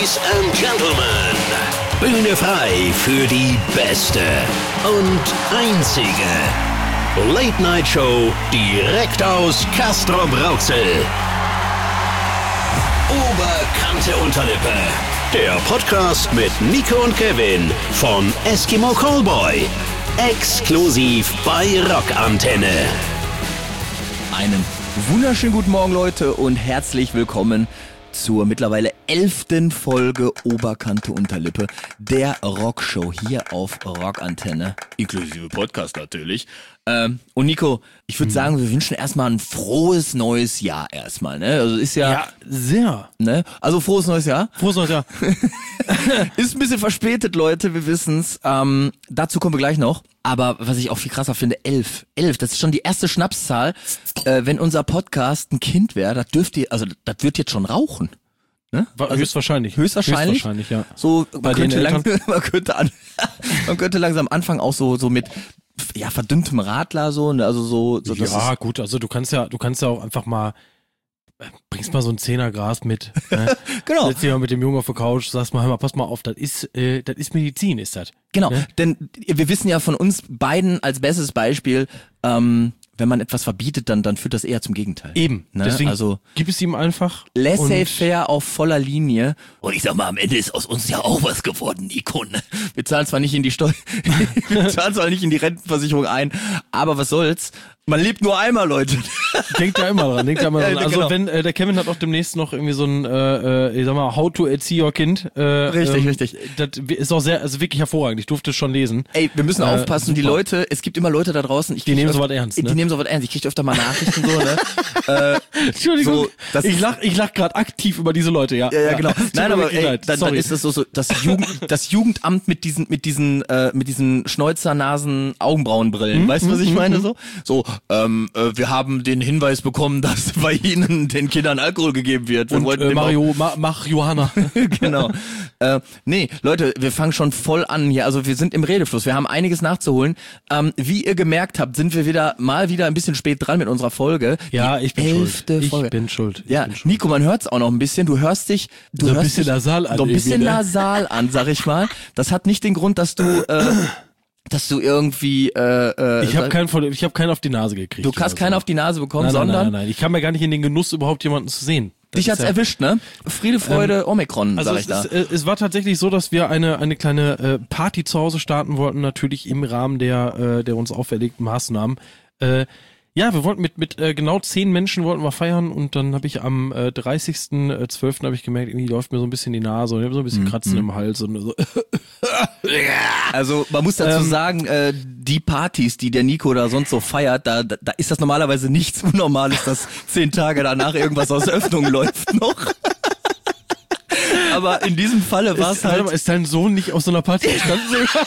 Ladies and Gentlemen, Bühne frei für die beste und einzige Late-Night-Show direkt aus Castrop-Rauxel. Oberkante Unterlippe, der Podcast mit Nico und Kevin von Eskimo Callboy. Exklusiv bei Rockantenne. Einen wunderschönen guten Morgen, Leute, und herzlich willkommen zur mittlerweile 11. Folge Oberkante Unterlippe, der Rockshow hier auf Rockantenne, inklusive Podcast natürlich. Und Nico, ich würde sagen, wir wünschen erstmal ein frohes neues Jahr erstmal, ne? Also ist ja sehr. Ne? Also frohes neues Jahr. Frohes neues Jahr. Ist ein bisschen verspätet, Leute, wir wissen's. Dazu kommen wir gleich noch. Aber was ich auch viel krasser finde, 11, das ist schon die erste Schnapszahl. Wenn unser Podcast ein Kind wäre, das wird jetzt schon rauchen. Ne? Also Höchstwahrscheinlich, ja. So, man könnte langsam anfangen, auch so mit verdünntem Radler so, ne? Also so ja, gut, also du kannst ja auch einfach mal bringst mal so ein 10er Gras mit. Ne? Genau. Setz dich mal mit dem Jungen auf der Couch, sagst mal, hör mal, pass mal auf, das ist Medizin, ist das. Genau, ne? Denn wir wissen ja von uns beiden als bestes Beispiel, wenn man etwas verbietet, dann führt das eher zum Gegenteil. Eben, ne? Deswegen also gib es ihm einfach. Laissez-faire auf voller Linie. Und ich sag mal, am Ende ist aus uns ja auch was geworden, Nico. Ne? Wir zahlen zwar nicht in die wir zahlen zwar nicht in die Rentenversicherung ein, aber was soll's? Man lebt nur einmal, Leute. Denkt da immer dran. Also genau. wenn der Kevin hat auch demnächst noch irgendwie so ein, ich sag mal, How to Erzieh Your Kind. Richtig. Das ist auch sehr, also wirklich hervorragend. Ich durfte es schon lesen. Ey, wir müssen aufpassen. Super. Die Leute, es gibt immer Leute da draußen. Die nehmen sowas ernst. Die nehmen sowas ernst. Ich kriege öfter mal Nachrichten so, ne? Entschuldigung. So, ich lach gerade aktiv über diese Leute, ja. Ja, genau. Nein, aber dann ist es so das Jugendamt mit diesen Schnäuzer-Nasen-Augenbrauenbrillen. Weißt du, was ich meine? So, wir haben den Hinweis bekommen, dass bei Ihnen den Kindern Alkohol gegeben wird. Wir wollten mach Johanna. Genau. Nee, Leute, wir fangen schon voll an hier. Also wir sind im Redefluss. Wir haben einiges nachzuholen. Wie ihr gemerkt habt, sind wir mal wieder ein bisschen spät dran mit unserer Folge. Ja, ich bin schuld. Folge. Ich bin schuld. Nico, man hört's auch noch ein bisschen. Du hörst dich so ein bisschen nasal an. So ein bisschen nasal an, sag ich mal. Das hat nicht den Grund, dass du irgendwie ich habe keinen auf die Nase gekriegt. Du hast keinen auf die Nase bekommen, sondern nein. Ich kam ja gar nicht in den Genuss, überhaupt jemanden zu sehen. Dich hat's erwischt, ne? Friede, Freude, Omikron, also sag ich da. Es war tatsächlich so, dass wir eine kleine Party zu Hause starten wollten, natürlich im Rahmen der uns auferlegten Maßnahmen. Ja, wir wollten mit genau 10 Menschen wollten wir feiern und dann habe ich am 30.12. habe ich gemerkt, irgendwie läuft mir so ein bisschen die Nase und ich habe so ein bisschen Kratzen im Hals und so. Also man muss dazu sagen, die Partys, die der Nico da sonst so feiert, da ist das normalerweise nichts Unnormales, dass 10 Tage danach irgendwas aus der Öffnung läuft noch. Aber in diesem Falle war es halt... Ist dein Sohn nicht aus so einer Party entstanden?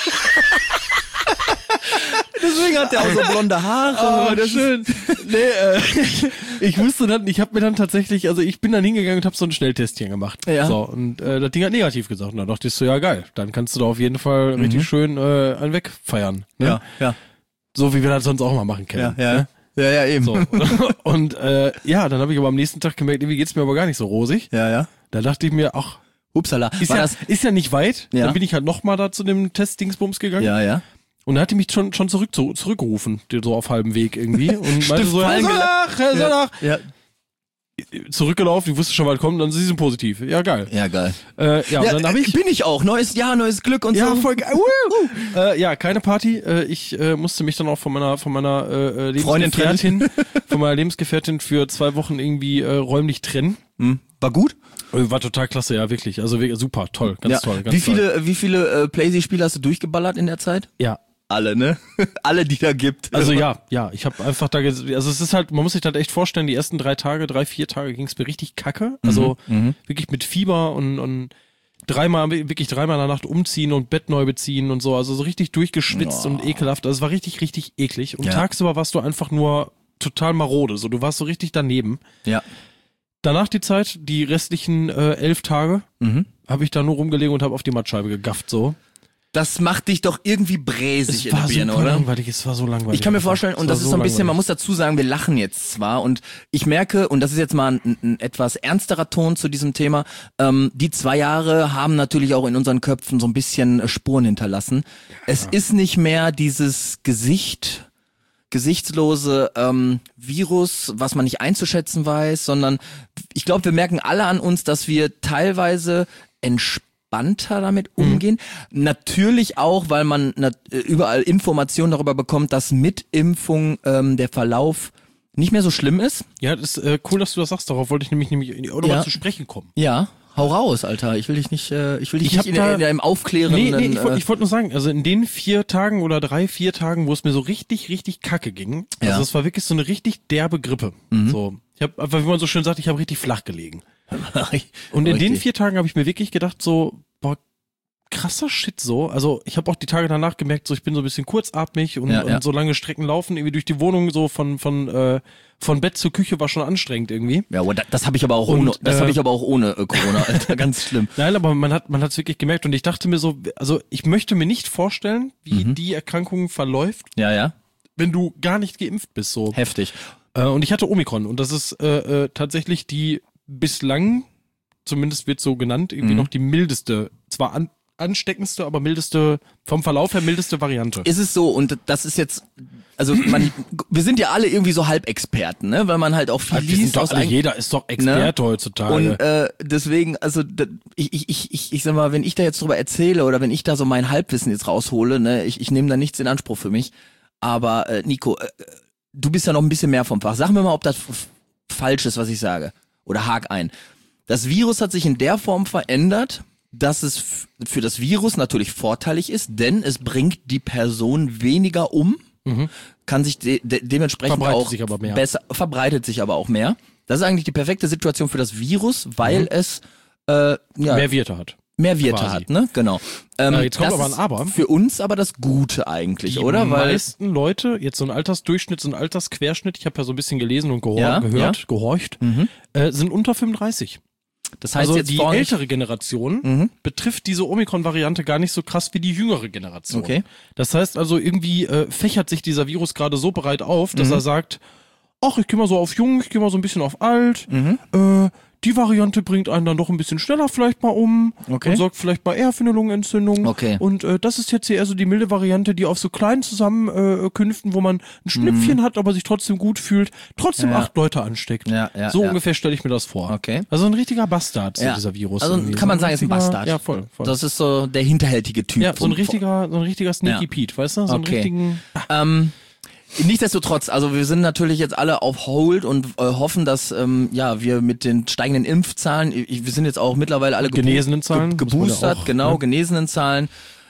Deswegen hat der auch so blonde Haare. Oh, das schön. Nee, ich wusste dann, ich habe mir dann tatsächlich, also ich bin dann hingegangen und habe so ein Schnelltestchen gemacht. Ja. So, und das Ding hat negativ gesagt. Und dann dachte ich so, ja geil, dann kannst du da auf jeden Fall richtig schön einen wegfeiern. Ne? Ja. So wie wir das sonst auch mal machen können. Ja. Ne? Ja, eben. So. Und dann habe ich aber am nächsten Tag gemerkt, irgendwie geht's mir aber gar nicht so rosig. Ja. Da dachte ich mir, ach, upsala. Ist ja nicht weit. Ja. Dann bin ich halt nochmal da zu dem Testdingsbums gegangen. Ja. Und er hatte mich schon zurückgerufen, so auf halbem Weg irgendwie. Und meinte so, Herr Sonach. Ja. Zurückgelaufen, ich wusste schon, was kommt, dann sie sind positiv. Ja, geil. Ja, geil. Und dann habe ich... Bin ich auch. Neues Jahr, neues Glück und so. Ja, voll geil. Ja, keine Party. Ich musste mich dann auch von meiner Lebensgefährtin, für 2 Wochen irgendwie räumlich trennen. War gut? War total klasse, ja, wirklich. Also super, toll, ganz toll. Ganz Wie viele PlayStation-Spiele hast du durchgeballert in der Zeit? Ja. Alle, ne? Alle, die da gibt. Also ja, ich habe einfach also es ist halt, man muss sich das echt vorstellen, die ersten 3, 4 Tage ging es mir richtig kacke. Also wirklich mit Fieber und dreimal in der Nacht umziehen und Bett neu beziehen und so. Also so richtig durchgeschwitzt und ekelhaft. Also es war richtig, richtig eklig. Und tagsüber warst du einfach nur total marode. So, du warst so richtig daneben. Ja. Danach die Zeit, die restlichen 11 Tage, habe ich da nur rumgelegen und habe auf die Mattscheibe gegafft, so. Das macht dich doch irgendwie bräsig in der Birne, oder? Langweilig, es war so langweilig. Ich kann mir vorstellen, und das ist so ein bisschen, man muss dazu sagen, wir lachen jetzt zwar und ich merke, und das ist jetzt mal ein etwas ernsterer Ton zu diesem Thema, die 2 Jahre haben natürlich auch in unseren Köpfen so ein bisschen Spuren hinterlassen. Ja. Es ist nicht mehr dieses gesichtslose Virus, was man nicht einzuschätzen weiß, sondern ich glaube, wir merken alle an uns, dass wir teilweise entspannter damit umgehen. Natürlich auch, weil man überall Informationen darüber bekommt, dass mit Impfung der Verlauf nicht mehr so schlimm ist. Ja, das ist cool, dass du das sagst. Darauf wollte ich nämlich auch nochmal zu sprechen kommen. Ja, hau raus, Alter. Ich will dich nicht in einem aufklärenden... Nee, ich wollte nur sagen, also in den 4 Tagen oder 3-4 Tagen, wo es mir so richtig, richtig kacke ging, also es war wirklich so eine richtig derbe Grippe. So, ich habe einfach, wie man so schön sagt, ich habe richtig flach gelegen. Und in den 4 Tagen habe ich mir wirklich gedacht, so, boah, krasser Shit so. Also ich habe auch die Tage danach gemerkt, so ich bin so ein bisschen kurzatmig und so lange Strecken laufen, irgendwie durch die Wohnung, so von Bett zur Küche war schon anstrengend irgendwie. Ja, aber das habe ich aber auch ohne Corona, Alter, ganz schlimm. Nein, aber man hat's wirklich gemerkt und ich dachte mir so, also ich möchte mir nicht vorstellen, wie die Erkrankung verläuft. Ja. Wenn du gar nicht geimpft bist, so. Heftig. Und ich hatte Omikron und das ist tatsächlich die bislang, zumindest wird so genannt, irgendwie noch die mildeste, zwar ansteckendste, aber mildeste, vom Verlauf her mildeste Variante. Ist es so, und das ist jetzt, also wir sind ja alle irgendwie so Halbexperten, ne, weil man halt auch viel liest. Jeder ist doch Experte heutzutage. Und deswegen, also ich sag mal, wenn ich da jetzt drüber erzähle oder wenn ich da so mein Halbwissen jetzt raushole, ne, ich nehme da nichts in Anspruch für mich, aber Nico, du bist ja noch ein bisschen mehr vom Fach. Sag mir mal, ob das falsch ist, was ich sage. Oder hak ein. Das Virus hat sich in der Form verändert, dass es für das Virus natürlich vorteilig ist, denn es bringt die Person weniger um, kann sich dementsprechend verbreitet sich aber auch mehr. Das ist eigentlich die perfekte Situation für das Virus, weil es mehr Wirte hat. Mehr Wirte hat, ne? Genau. Jetzt kommt aber ein Aber. Für uns aber das Gute eigentlich, oder? Die meisten Leute, jetzt so ein Altersdurchschnitt, so ein Altersquerschnitt, ich habe ja so ein bisschen gelesen und gehorcht, sind unter 35. Das heißt, also jetzt die ältere Generation betrifft diese Omikron-Variante gar nicht so krass wie die jüngere Generation. Okay. Das heißt also, irgendwie fächert sich dieser Virus gerade so breit auf, dass er sagt, ach, ich gehe mal so auf jung, ich gehe mal so ein bisschen auf alt, die Variante bringt einen dann doch ein bisschen schneller vielleicht mal um und sorgt vielleicht mal eher für eine Lungenentzündung. Okay. Und das ist jetzt hier eher so die milde Variante, die auf so kleinen Zusammenkünften, wo man ein Schnüpfchen hat, aber sich trotzdem gut fühlt, trotzdem 8 Leute ansteckt. So ungefähr stelle ich mir das vor. Okay. Also ein richtiger Bastard, dieser Virus. Also kann man sagen, ist ein Bastard. Ja, voll. Das ist so der hinterhältige Typ. Ja, so ein richtiger Sneaky Pete, weißt du? So einen richtigen... Nichtsdestotrotz, also wir sind natürlich jetzt alle auf Hold und hoffen, dass wir mit den steigenden Impfzahlen, wir sind jetzt auch mittlerweile alle genesenen Zahlen, geboostert, genesenen Zahlen.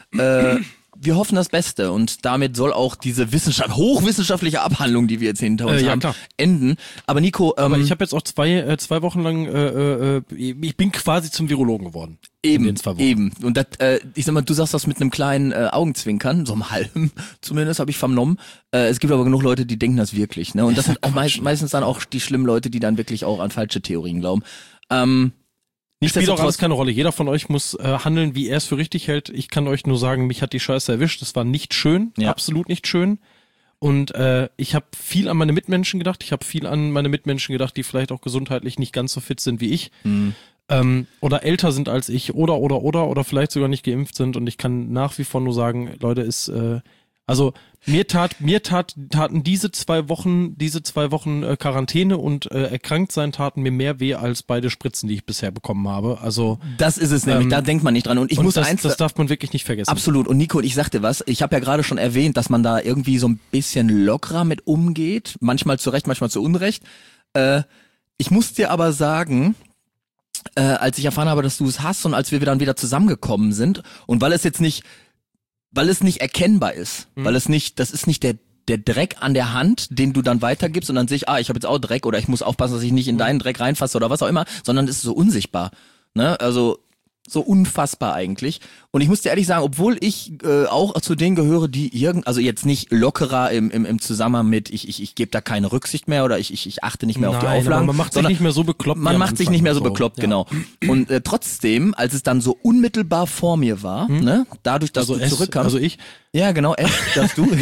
Wir hoffen das Beste und damit soll auch diese hochwissenschaftliche Abhandlung, die wir jetzt hinter uns haben, enden. Aber Nico, aber ich habe jetzt auch zwei Wochen lang, ich bin quasi zum Virologen geworden. Eben. Und das, ich sag mal, du sagst das mit einem kleinen Augenzwinkern, so einem halben zumindest, habe ich vernommen. Es gibt aber genug Leute, die denken das wirklich, ne? Und das sind auch meistens dann auch die schlimmen Leute, die dann wirklich auch an falsche Theorien glauben. Spielt auch alles keine Rolle. Jeder von euch muss handeln, wie er es für richtig hält. Ich kann euch nur sagen, mich hat die Scheiße erwischt. Das war nicht schön, absolut nicht schön. Und ich habe viel an meine Mitmenschen gedacht. Die vielleicht auch gesundheitlich nicht ganz so fit sind wie ich. Oder älter sind als ich oder vielleicht sogar nicht geimpft sind. Und ich kann nach wie vor nur sagen, Leute, also mir taten diese 2 Wochen Quarantäne und Erkranktsein taten mir mehr weh als beide Spritzen, die ich bisher bekommen habe. Also das ist es nämlich, da denkt man nicht dran. Und das darf man wirklich nicht vergessen. Absolut. Und Nico, ich sagte was, ich habe ja gerade schon erwähnt, dass man da irgendwie so ein bisschen lockerer mit umgeht. Manchmal zu Recht, manchmal zu Unrecht. Ich muss dir aber sagen, als ich erfahren habe, dass du es hast und als wir dann wieder zusammengekommen sind und weil es nicht erkennbar ist, das ist nicht der Dreck an der Hand, den du dann weitergibst und dann sehe ich, ich habe jetzt auch Dreck oder ich muss aufpassen, dass ich nicht in deinen Dreck reinfasse oder was auch immer, sondern es ist so unsichtbar, ne? Also So unfassbar eigentlich. Und ich muss dir ehrlich sagen, obwohl ich auch zu denen gehöre, die also jetzt nicht lockerer im Zusammenhang mit, ich gebe da keine Rücksicht mehr oder ich achte nicht mehr auf die Auflagen. Aber man macht sich nicht mehr so bekloppt. Man macht sich nicht mehr so bekloppt, genau. Und trotzdem, als es dann so unmittelbar vor mir war, ne, dadurch, dass du zurückkamst. Also ich. Ja, genau, dass du.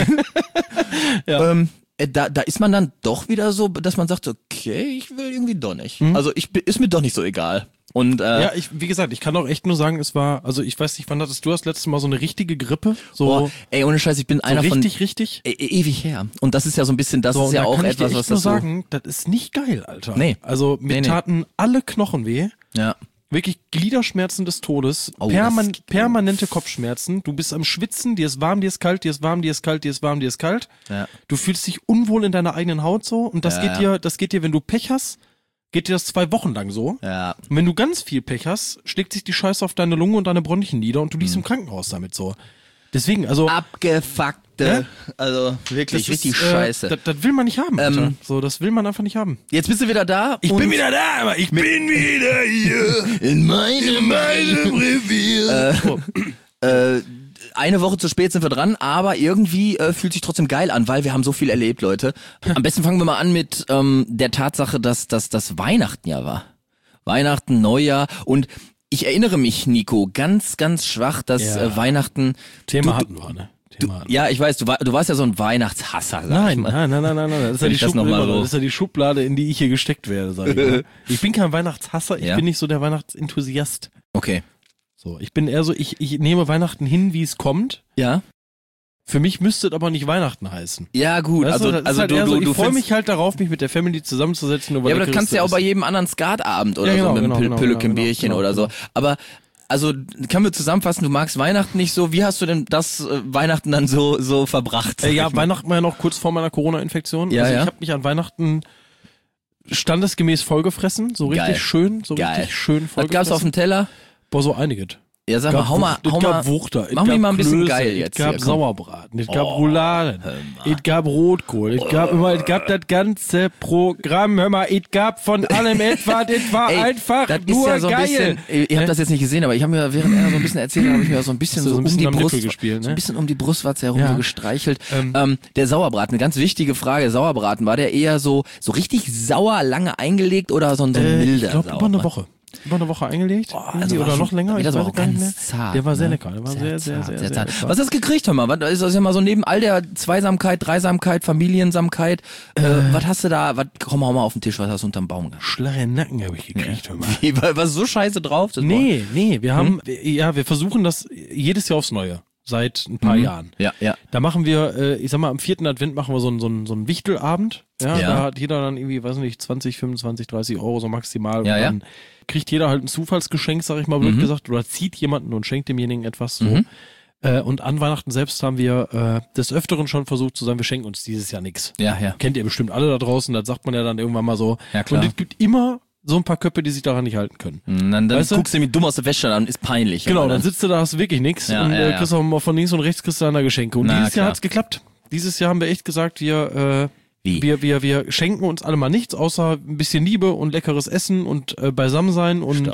Ja. Da ist man dann doch wieder so, dass man sagt, okay, ich will irgendwie doch nicht. Also ist mir doch nicht so egal. Und ja, wie gesagt, ich kann auch echt nur sagen, es war, also ich weiß nicht, wann hattest du das letzte Mal so eine richtige Grippe? So, boah, ey, ohne Scheiß, ich bin einer von richtig. Ewig her. Und das ist ja so ein bisschen, das ist ja auch etwas, was das so. Ich kann nur sagen, das ist nicht geil, Alter. Nee. Also mir taten alle Knochen weh. Ja. Wirklich Gliederschmerzen des Todes, permanente Kopfschmerzen, du bist am Schwitzen, dir ist warm, dir ist kalt, dir ist warm, dir ist kalt, dir ist warm, dir ist kalt. Ja. Du fühlst dich unwohl in deiner eigenen Haut so und das geht dir, wenn du Pech hast, geht dir das 2 Wochen lang so. Ja. Und wenn du ganz viel Pech hast, schlägt sich die Scheiße auf deine Lunge und deine Bronchien nieder und du liegst im Krankenhaus damit so. Deswegen, also. Abgefuckte. Also wirklich richtig scheiße. Das will man nicht haben, Alter. So, das will man einfach nicht haben. Jetzt bist du wieder da. Ich bin wieder da, aber ich bin wieder hier. In meinem Revier. Eine Woche zu spät sind wir dran, aber irgendwie fühlt sich trotzdem geil an, weil wir haben so viel erlebt, Leute. Am besten fangen wir mal an mit der Tatsache, dass das Weihnachten ja war. Weihnachten, Neujahr und ich erinnere mich, Nico, ganz, ganz schwach, dass Weihnachten... Thema hatten wir, ne? Ja, ich weiß, du warst ja so ein Weihnachtshasser, sag ich mal. Nein. Das ist ja die Schublade, in die ich hier gesteckt werde, sag ich mal. Ich bin kein Weihnachtshasser, ich bin nicht so der Weihnachtsenthusiast. Okay. So, ich bin eher so, ich nehme Weihnachten hin, wie es kommt. Ja. Für mich müsste es aber nicht Weihnachten heißen. Ja, gut. Weißt du, also halt du ich freue mich halt darauf, mich mit der Family zusammenzusetzen. Ja, aber das kannst du ja auch bei jedem anderen Skatabend oder so mit einem Püllekenbierchen oder so. Aber also können wir zusammenfassen, du magst Weihnachten nicht so. Wie hast du denn das Weihnachten dann so verbracht? Ja, Weihnachten war ja noch kurz vor meiner Corona-Infektion. Ja, also ich habe mich an Weihnachten standesgemäß vollgefressen, so richtig schön, richtig schön vollgefressen. Was gab's auf dem Teller? Boah, so einiges. Ja, sag mal, hau mal. Es gab Wuchter, mach mich mal ein bisschen geil jetzt. Es gab Sauerbraten, es gab Rouladen, es gab Rotkohl, es gab das ganze Programm, hör mal, es gab von allem etwas, es war einfach das nur ist ja so ein geil. Bisschen, ihr habt das jetzt nicht gesehen, aber ich habe mir, während er so ein bisschen erzählt, habe ich mir so ein bisschen so um die Brust gespielt, ne? so ein bisschen um die Brustwarze herum so gestreichelt. Der Sauerbraten, eine ganz wichtige Frage, Sauerbraten, war der eher so richtig sauer, lange eingelegt oder so ein milder Sauerbraten? Über eine Woche. Über eine Woche eingelegt, oder noch länger, ich weiß gar nicht mehr. Zart, der war sehr lecker, der war sehr zart. Was hast du gekriegt, hör mal? Was ist das ja mal so neben all der Zweisamkeit, Dreisamkeit, Familiensamkeit, was hast du da, komm mal auf den Tisch, was hast du unterm Baum gehabt? Schlache Nacken habe ich gekriegt, hör mal. Was so scheiße drauf? Nee, wir haben, wir versuchen das jedes Jahr aufs Neue. Seit ein paar Jahren. Ja. Da machen wir, ich sag mal, am 4. Advent machen wir so einen Wichtelabend. Ja. Da hat jeder dann irgendwie, weiß nicht, 20, 25, 30 Euro so maximal. Und dann kriegt jeder halt ein Zufallsgeschenk, sag ich mal blöd gesagt, oder zieht jemanden und schenkt demjenigen etwas so. Und an Weihnachten selbst haben wir des Öfteren schon versucht zu sagen, wir schenken uns dieses Jahr nichts. Ja. Kennt ihr bestimmt alle da draußen, das sagt man ja dann irgendwann mal so. Ja, klar. Und es gibt immer so ein paar Köpfe, die sich daran nicht halten können. Dann guckst du mir dumm aus der Wäsche an, ist peinlich. Genau, dann sitzt du da, hast wirklich nichts und kriegst auch mal von links und rechts kriegst du dann da Geschenke. Und dieses Jahr hat's geklappt. Dieses Jahr haben wir echt gesagt, wir schenken uns alle mal nichts, außer ein bisschen Liebe und leckeres Essen und beisammen sein und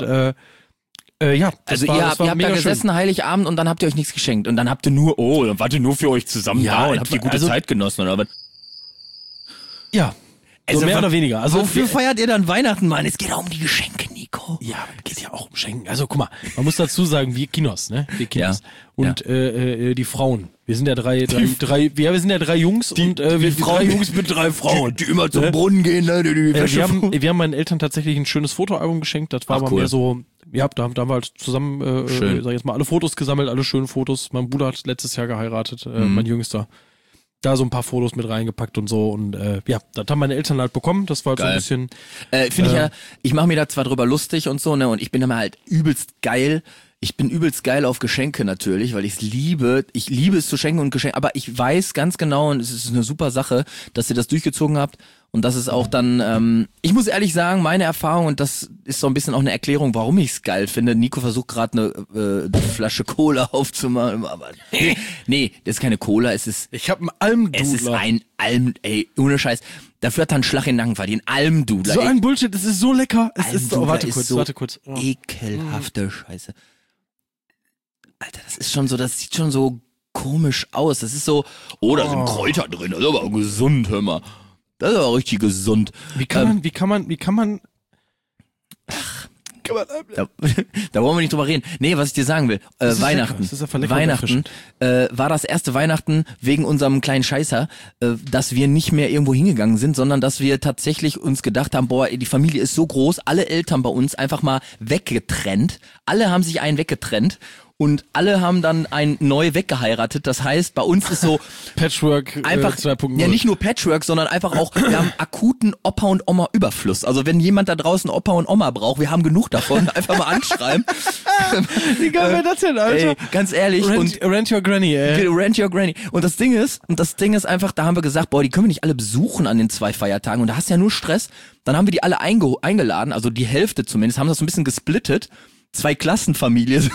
also ihr habt da gesessen, schön. Heiligabend, und dann habt ihr euch nichts geschenkt. Und dann habt ihr dann wart ihr nur für euch zusammen da und habt ihr gute Zeit genossen, oder was? Ja. Also mehr oder weniger. Also wofür feiert ihr dann Weihnachten, Mann? Es geht auch um die Geschenke, Nico. Ja, es geht ja auch um Schenken. Also guck mal, man muss dazu sagen, wir Kinos, ne? Wir Kinos. Ja. Und die Frauen. Wir sind ja wir sind ja 3 Jungs und wir Frauen, 3 Jungs mit 3 Frauen, die immer zum Brunnen gehen, ne? Wir haben meinen Eltern tatsächlich ein schönes Fotoalbum geschenkt. Das war aber mehr so, da haben wir halt zusammen, sag ich jetzt mal, alle Fotos gesammelt, alle schönen Fotos. Mein Bruder hat letztes Jahr geheiratet, mein Jüngster. Da so ein paar Fotos mit reingepackt und so und das haben meine Eltern halt bekommen, das war halt geil. So ein bisschen... Finde ich mache mir da zwar drüber lustig und so, ne, und ich bin immer halt übelst geil. Ich bin übelst geil auf Geschenke natürlich, weil ich liebe es zu schenken und Geschenke, aber ich weiß ganz genau, und es ist eine super Sache, dass ihr das durchgezogen habt und das ist auch dann, ich muss ehrlich sagen, meine Erfahrung, und das ist so ein bisschen auch eine Erklärung, warum ich es geil finde. Nico versucht gerade eine Flasche Cola aufzumachen, aber nee, das ist keine Cola, ich habe einen Almdudler. Es ist ein ey, ohne Scheiß. Dafür hat er einen Schlag in den Nacken verdient. Almdudler. So ein Bullshit, das ist so lecker. Es ist so, warte kurz. Ekelhafte Scheiße. Alter, das sieht schon so komisch aus. Das ist so, da sind Kräuter drin, das ist aber gesund, hör mal. Das ist aber richtig gesund. Wie kann man Da wollen wir nicht drüber reden. Nee, was ich dir sagen will, Weihnachten. Das ist ja Weihnachten war das erste Weihnachten wegen unserem kleinen Scheißer, dass wir nicht mehr irgendwo hingegangen sind, sondern dass wir tatsächlich uns gedacht haben, boah, die Familie ist so groß, alle Eltern bei uns einfach mal weggetrennt. Alle haben sich einen weggetrennt. Und alle haben dann einen neu weggeheiratet. Das heißt, bei uns ist so Patchwork einfach 2.0. Ja, nicht nur Patchwork, sondern einfach auch, wir haben akuten Opa und Oma Überfluss. Also wenn jemand da draußen Opa und Oma braucht, wir haben genug davon. Einfach mal anschreiben. Wie geil wäre das denn, Alter? Ey, ganz ehrlich. Rent your Granny, ey. Rent your Granny. Und das Ding ist einfach, da haben wir gesagt, boah, die können wir nicht alle besuchen an den 2 Feiertagen. Und da hast du ja nur Stress. Dann haben wir die alle eingeladen, also die Hälfte zumindest, haben das so ein bisschen gesplittet. 2 Klassenfamilien.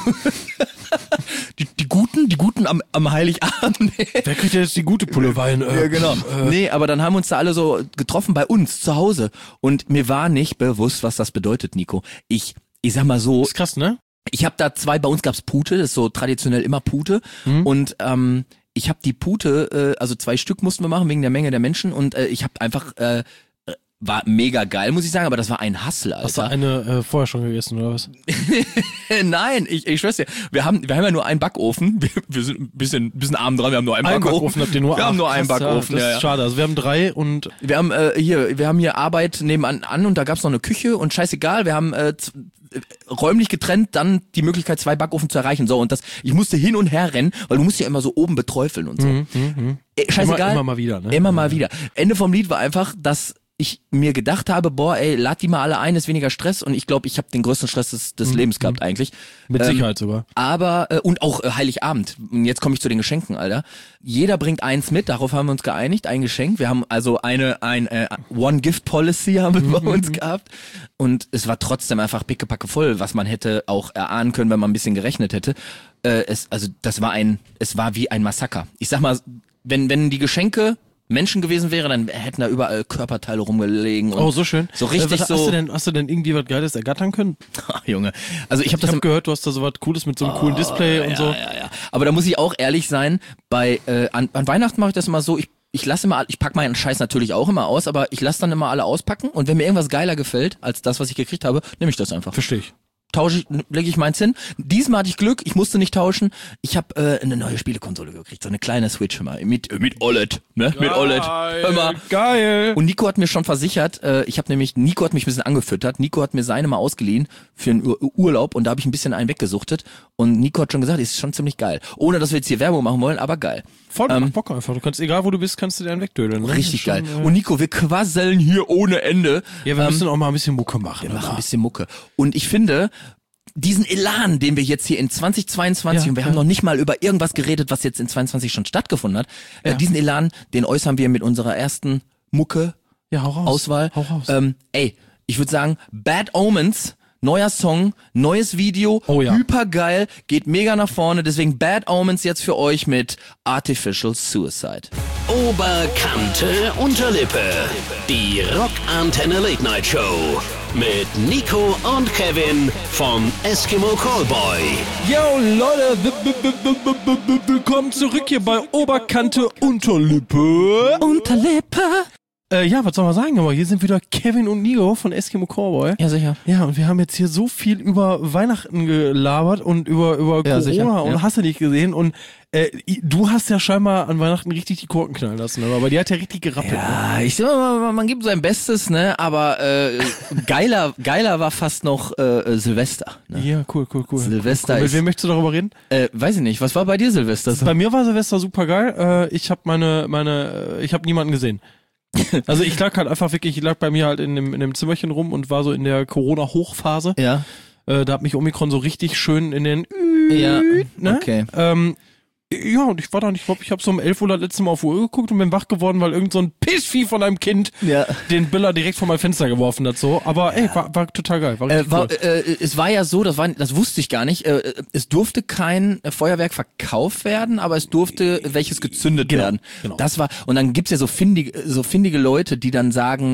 Die Guten am Heiligabend. Wer kriegt jetzt die gute Pulle Wein? Ja, genau. Nee, aber dann haben wir uns da alle so getroffen bei uns zu Hause. Und mir war nicht bewusst, was das bedeutet, Nico. Ich sag mal so. Das ist krass, ne? Ich habe da 2, bei uns gab's Pute, das ist so traditionell immer Pute. Und ich habe die Pute, also 2 Stück mussten wir machen wegen der Menge der Menschen. Und ich habe einfach... war mega geil, muss ich sagen, aber das war ein Hassel, Alter. Hast du eine vorher schon gegessen, oder was? Nein, ich schwör's dir, wir haben ja nur einen Backofen, wir sind ein bisschen arm dran, wir haben nur einen Backofen. Habt ihr nur? Wir haben nur einen Backofen, das ist schade, also wir haben 3 und... Wir haben hier Arbeit nebenan und da gab's noch eine Küche und scheißegal, wir haben räumlich getrennt dann die Möglichkeit, 2 Backofen zu erreichen, so, und ich musste hin und her rennen, weil du musst ja immer so oben beträufeln und so. Scheißegal. Immer mal wieder, ne? Immer mal wieder. Ende vom Lied war einfach, dass ich mir gedacht habe, boah, ey, lad die mal alle ein, ist weniger Stress, und ich glaube, ich habe den größten Stress des Lebens gehabt eigentlich. Mit Sicherheit sogar. Aber, und auch Heiligabend. Und jetzt komme ich zu den Geschenken, Alter. Jeder bringt eins mit, darauf haben wir uns geeinigt, ein Geschenk. Wir haben also ein One-Gift-Policy haben wir bei uns gehabt. Und es war trotzdem einfach pickepacke voll, was man hätte auch erahnen können, wenn man ein bisschen gerechnet hätte. Es war wie ein Massaker. Ich sag mal, wenn die Geschenke Menschen gewesen wäre, dann hätten da überall Körperteile rumgelegen. Und so schön. So richtig Hast du denn irgendwie was Geiles ergattern können? Ach, Junge. Also ich habe gehört, du hast da so was Cooles mit so einem coolen Display und so. Ja. Aber da muss ich auch ehrlich sein, an Weihnachten mache ich das immer so, ich pack meinen Scheiß natürlich auch immer aus, aber ich lasse dann immer alle auspacken, und wenn mir irgendwas geiler gefällt als das, was ich gekriegt habe, nehme ich das einfach. Verstehe ich. Lege ich meins hin. Diesmal hatte ich Glück, ich musste nicht tauschen. Ich habe eine neue Spielekonsole gekriegt, so eine kleine Switch immer mit OLED, ne? Mit OLED. Hör mal. Geil. Und Nico hat mir schon versichert, Nico hat mich ein bisschen angefüttert. Nico hat mir seine mal ausgeliehen für einen Urlaub, und da habe ich ein bisschen einen weggesuchtet, und Nico hat schon gesagt, ist schon ziemlich geil. Ohne dass wir jetzt hier Werbung machen wollen, aber geil. Voll Bock einfach. Du kannst, egal wo du bist, kannst du dir einen wegdödeln. Ne? Richtig geil. Und Nico, wir quasseln hier ohne Ende. Ja, wir müssen auch mal ein bisschen Mucke machen. Wir machen ein bisschen Mucke. Und ich finde, diesen Elan, den wir jetzt hier in 2022, und wir haben noch nicht mal über irgendwas geredet, was jetzt in 22 schon stattgefunden hat, diesen Elan, den äußern wir mit unserer ersten Mucke Auswahl. Hau raus. Ich würde sagen, Bad Omens, neuer Song, neues Video, hypergeil, geht mega nach vorne, deswegen Bad Omens jetzt für euch mit Artificial Suicide. Oberkante Unterlippe. Die Rockantenne Late Night Show. Mit Nico und Kevin vom Eskimo Callboy. Yo Leute, willkommen zurück hier bei Oberkante Unterlippe. Ja, was soll man sagen, aber hier sind wieder Kevin und Nico von Eskimo Callboy. Ja, sicher. Ja, und wir haben jetzt hier so viel über Weihnachten gelabert und über Corona sicher. und hast du nicht gesehen, und du hast ja scheinbar an Weihnachten richtig die Korken knallen lassen, aber die hat ja richtig gerappelt. Ja, ne? Ich sag mal, man gibt sein Bestes, ne, aber geiler war fast noch Silvester. Ne? Ja, cool. Silvester cool. ist... Mit wem möchtest du darüber reden? Weiß ich nicht, was war bei dir Silvester? Bei mir war Silvester super geil. Ich habe ich habe niemanden gesehen. Also ich lag bei mir halt in dem Zimmerchen rum und war so in der Corona-Hochphase. Ja. Da hat mich Omikron so richtig schön in den ne? Okay. Ja, und ich war dann, ich glaube, ich habe so um 11 Uhr das letzte Mal auf Uhr geguckt und bin wach geworden, weil irgend so ein Pissvieh von einem Kind den Biller direkt vor mein Fenster geworfen hat, so. Aber ey, war total geil. War richtig cool. Es war ja so, das wusste ich gar nicht, es durfte kein Feuerwerk verkauft werden, aber es durfte welches gezündet werden. Genau. Das war, und dann gibt's ja so findige Leute, die dann sagen,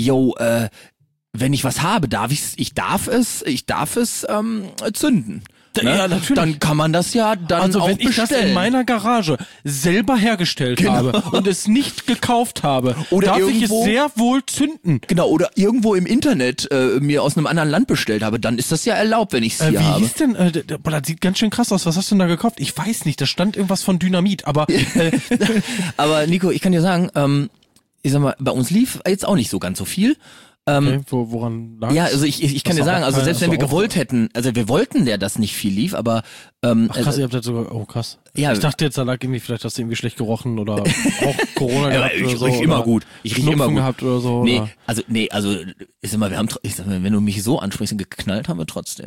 wenn ich was habe, ich darf es zünden. ne? Ja, natürlich. Dann kann man das ja dann Also auch wenn ich das bestellen. in meiner Garage selber hergestellt habe und es nicht gekauft habe, Oder darf ich es irgendwo- sehr wohl zünden. Genau, oder irgendwo im Internet mir aus einem anderen Land bestellt habe, dann ist das ja erlaubt, wenn ich es hier Wie habe. hieß denn, boah, das sieht ganz schön krass aus. Was hast du denn da gekauft? Ich weiß nicht, da stand irgendwas von Dynamit, aber Aber Nico, ich kann dir sagen, ich sag mal, bei uns lief jetzt auch nicht so ganz so viel. okay, woran lag Ja, also ich kann dir sagen, also selbst wenn wir gewollt hätten, also wir wollten ja, dass nicht viel lief, aber Ach krass, ihr habt das sogar, oh krass. Ja. Ich dachte jetzt, da lag irgendwie, vielleicht hast du irgendwie schlecht gerochen oder auch Corona Ja, gehabt ich oder so. riech immer oder gut. Ich riech Schnupfen immer gut. gehabt oder so. Nee, oder? also ich sag mal, ich sag mal, wenn du mich so ansprichst, geknallt haben wir trotzdem.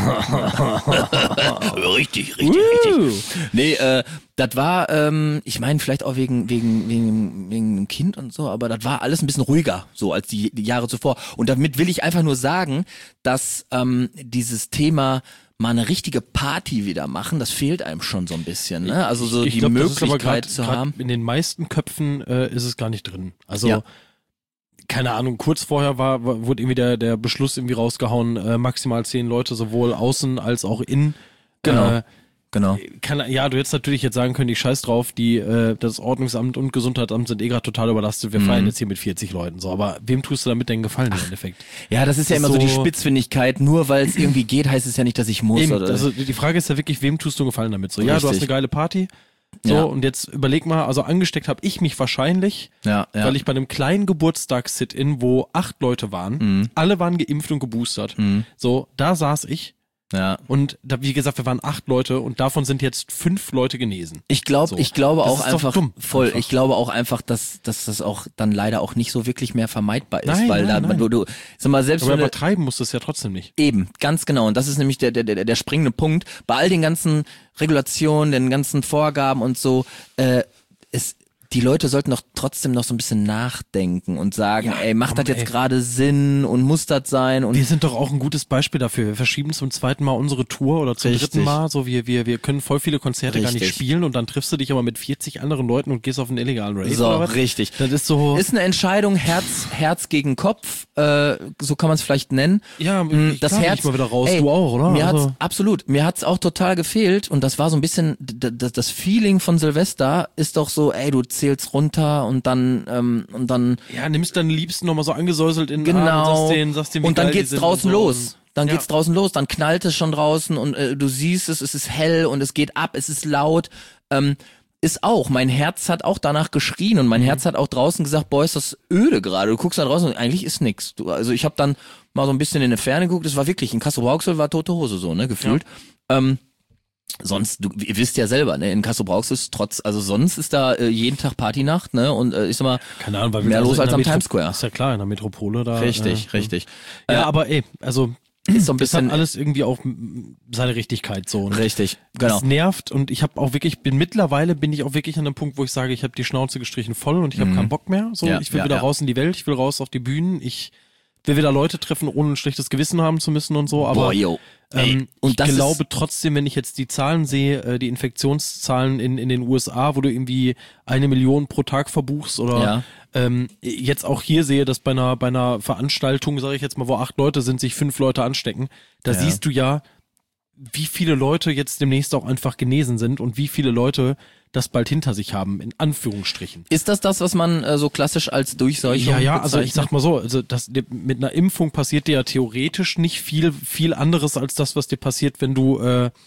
richtig. Nee, das war, ich meine, vielleicht auch wegen dem Kind und so, aber das war alles ein bisschen ruhiger, so als die Jahre zuvor. Und damit will ich einfach nur sagen, dass dieses Thema mal eine richtige Party wieder machen, das fehlt einem schon so ein bisschen, ne? Also so Ich die glaub, das ist aber Möglichkeit grad zu haben. In den meisten Köpfen ist es gar nicht drin. Also Ja. keine Ahnung, kurz vorher wurde irgendwie der Beschluss irgendwie rausgehauen, maximal 10 Leute, sowohl außen als auch innen. Genau. Ja, du hättest natürlich jetzt sagen können, ich scheiß drauf, das Ordnungsamt und Gesundheitsamt sind gerade total überlastet, wir feiern jetzt hier mit 40 Leuten, so, aber wem tust du damit denn Gefallen im Endeffekt? Ja, das ist ja Das immer so die so- Spitzfindigkeit, nur weil es irgendwie geht, heißt es ja nicht, dass ich muss. Eben, Oder? also die Frage ist ja wirklich, wem tust du Gefallen damit? So, ja, du hast Richtig. eine geile Party, so, Ja. und jetzt überleg mal, also angesteckt habe ich mich wahrscheinlich, ja. weil ich bei einem kleinen Geburtstags-Sit-In, wo 8 Leute waren, alle waren geimpft und geboostert, so, da saß ich. Ja. Und da, wie gesagt, wir waren 8 Leute und davon sind jetzt 5 Leute genesen. Ich glaube So. ich glaube Das auch ist doch einfach dumm, voll. einfach. Ich glaube auch einfach, dass das auch dann leider auch nicht so wirklich mehr vermeidbar ist, Nein, weil nein, da nein. du sag mal selbst Aber wenn du, übertreiben musst du es ja trotzdem nicht. eben ganz genau und das ist nämlich der springende Punkt bei all den ganzen Regulationen, den ganzen Vorgaben und so. Die Leute sollten doch trotzdem noch so ein bisschen nachdenken und sagen, Ja, ey, macht komm, das jetzt ey. gerade Sinn und muss das sein und Wir sind doch auch ein gutes Beispiel dafür. Wir verschieben zum 2. Mal unsere Tour oder zum Richtig. 3. Mal. So, wir können voll viele Konzerte gar nicht Richtig. spielen und dann triffst du dich aber mit 40 anderen Leuten und gehst auf einen illegalen Rave so, oder was? richtig. Das ist so. Ist eine Entscheidung Herz gegen Kopf, so kann man es vielleicht nennen. Ja, Das klar, Herz ich mal wieder raus. ey, Du auch, oder? Mir Also- hat's absolut, mir hat's auch total gefehlt und das war so ein bisschen das Feeling von Silvester ist doch so, ey, du zählst runter und dann Ja, nimmst deinen Liebsten nochmal so angesäuselt in den Arm genau und sagst denen, wie und dann geil die geht's sind draußen und so. los. Dann Ja. geht's draußen los, dann knallt es schon draußen und du siehst es ist hell und es geht ab, es ist laut. Ist auch, mein Herz hat auch danach geschrien und mein Herz hat auch draußen gesagt, boah, ist das öde gerade. Du guckst da draußen und eigentlich ist nix. Also ich habe dann mal so ein bisschen in die Ferne geguckt, es war wirklich, in Kassel-Brauxel war tote Hose so, ne, gefühlt. Sonst, ihr wisst ja selber, ne, in Kassel-Brauxel ist sonst ist da jeden Tag Partynacht, ne, und ich sag mal, Keine Ahnung, weil wir mehr also los in als der am Metro- Times Square. Ist ja klar, in der Metropole da. Richtig. Ja, aber ey, also Ist so ein das hat bisschen, alles irgendwie auch seine Richtigkeit so. Und richtig, genau. das nervt und ich habe auch wirklich, mittlerweile bin ich auch wirklich an einem Punkt, wo ich sage, ich habe die Schnauze gestrichen voll und ich habe keinen Bock mehr. So, Ja, ich will ja, wieder ja. raus in die Welt, ich will raus auf die Bühnen, ich will wieder Leute treffen, ohne ein schlechtes Gewissen haben zu müssen und so, aber Boah, yo. Ey, und ich das glaube ist, trotzdem, wenn ich jetzt die Zahlen sehe, die Infektionszahlen in den USA, wo du irgendwie 1 Million pro Tag verbuchst oder jetzt auch hier sehe, dass bei einer Veranstaltung, sage ich jetzt mal, wo 8 Leute sind, sich 5 Leute anstecken, da siehst du ja, wie viele Leute jetzt demnächst auch einfach genesen sind und wie viele Leute das bald hinter sich haben, in Anführungsstrichen. ist das, was man so klassisch als Durchseuchung Ja, also ich bezeichnet? sag mal so, also mit einer Impfung passiert dir ja theoretisch nicht viel anderes als das, was dir passiert, wenn du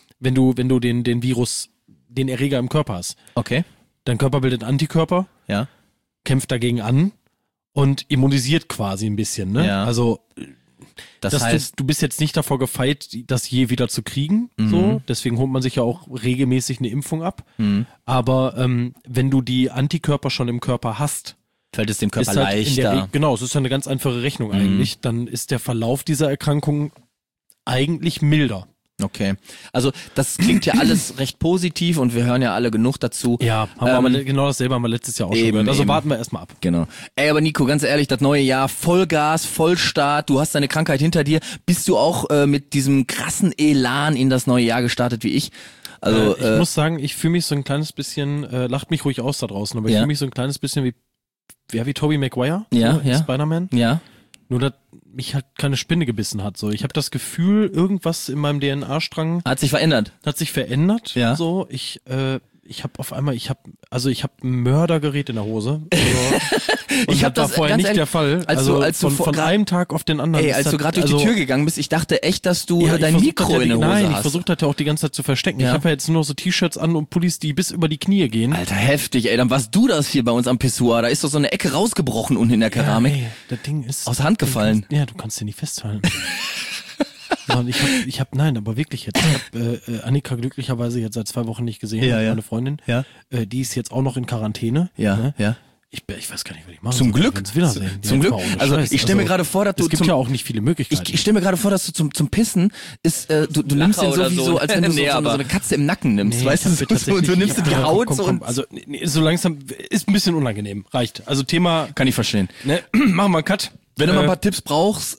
den Virus, den Erreger im Körper hast. Okay, Dein Körper bildet Antikörper, ja. kämpft dagegen an und immunisiert quasi ein bisschen, ne? Ja. Also Das heißt, du bist jetzt nicht davor gefeit, das je wieder zu kriegen, so. Deswegen holt man sich ja auch regelmäßig eine Impfung ab. Aber wenn du die Antikörper schon im Körper hast, fällt es dem Körper ist halt in der leichter. genau, es ist ja eine ganz einfache Rechnung eigentlich, dann ist der Verlauf dieser Erkrankung eigentlich milder. Okay, also das klingt ja alles recht positiv und wir hören ja alle genug dazu. Ja, haben wir aber genau dasselbe haben wir letztes Jahr auch schon eben, gehört. Also eben. warten wir erstmal ab. Genau. Ey, aber Nico, ganz ehrlich, das neue Jahr, Vollgas, Vollstart, du hast deine Krankheit hinter dir. Bist du auch mit diesem krassen Elan in das neue Jahr gestartet wie ich? Also, Ich muss sagen, ich fühle mich so ein kleines bisschen, lacht mich ruhig aus da draußen, aber ich Ja. fühle mich so ein kleines bisschen wie Tobey Maguire, Ja, so, ja. Spider-Man. ja, Nur, dass mich halt keine Spinne gebissen hat. So, ich habe das Gefühl, irgendwas in meinem DNA-Strang Hat sich verändert. hat sich verändert. Ja. So, ich habe auf einmal, ich habe ein Mördergerät in der Hose. Also, und Ich hab das war das, vorher ganz nicht ehrlich, der Fall. als du- Also als du von grad- einem Tag auf den anderen. Ey, als du gerade durch die Tür gegangen bist, ich dachte echt, dass du ja, dein Mikro in der Hose Nein, ich hast. versuche das ja auch die ganze Zeit zu verstecken. Ja. Ich habe ja jetzt nur so T-Shirts an und Pullis, die bis über die Knie gehen. Alter, heftig, ey. Dann warst du das hier bei uns am Pissoir. Da ist doch so eine Ecke rausgebrochen unten in der Keramik. Ja, ey, das Ding ist Aus der Hand gefallen. Du kannst den nicht festhalten. So, und ich hab, nein, aber wirklich jetzt. Ich habe Annika glücklicherweise jetzt seit 2 Wochen nicht gesehen, Ja, ja. meine Freundin. Ja. Die ist jetzt auch noch in Quarantäne. Ja, Ne? ja. Ich weiß gar nicht, was ich machen Zum soll, Glück. wenn wir uns wiedersehen. Zum Ja, Glück. ohne Also Scheiß. ich stelle mir gerade vor, dass du es gibt ja auch nicht viele Möglichkeiten. Ich stelle mir gerade vor, dass du zum Pissen ist, du nimmst den oder sowieso, so. als wenn du Nee, so aber- eine Katze im Nacken nimmst, Nee, weißt ich hab du? mir So, du nimmst die ja, Haut komm, so komm, und also so langsam ist ein bisschen unangenehm. Reicht. Also Thema, kann ich verstehen. ne, machen wir einen Cut. Wenn du mal ein paar Tipps brauchst,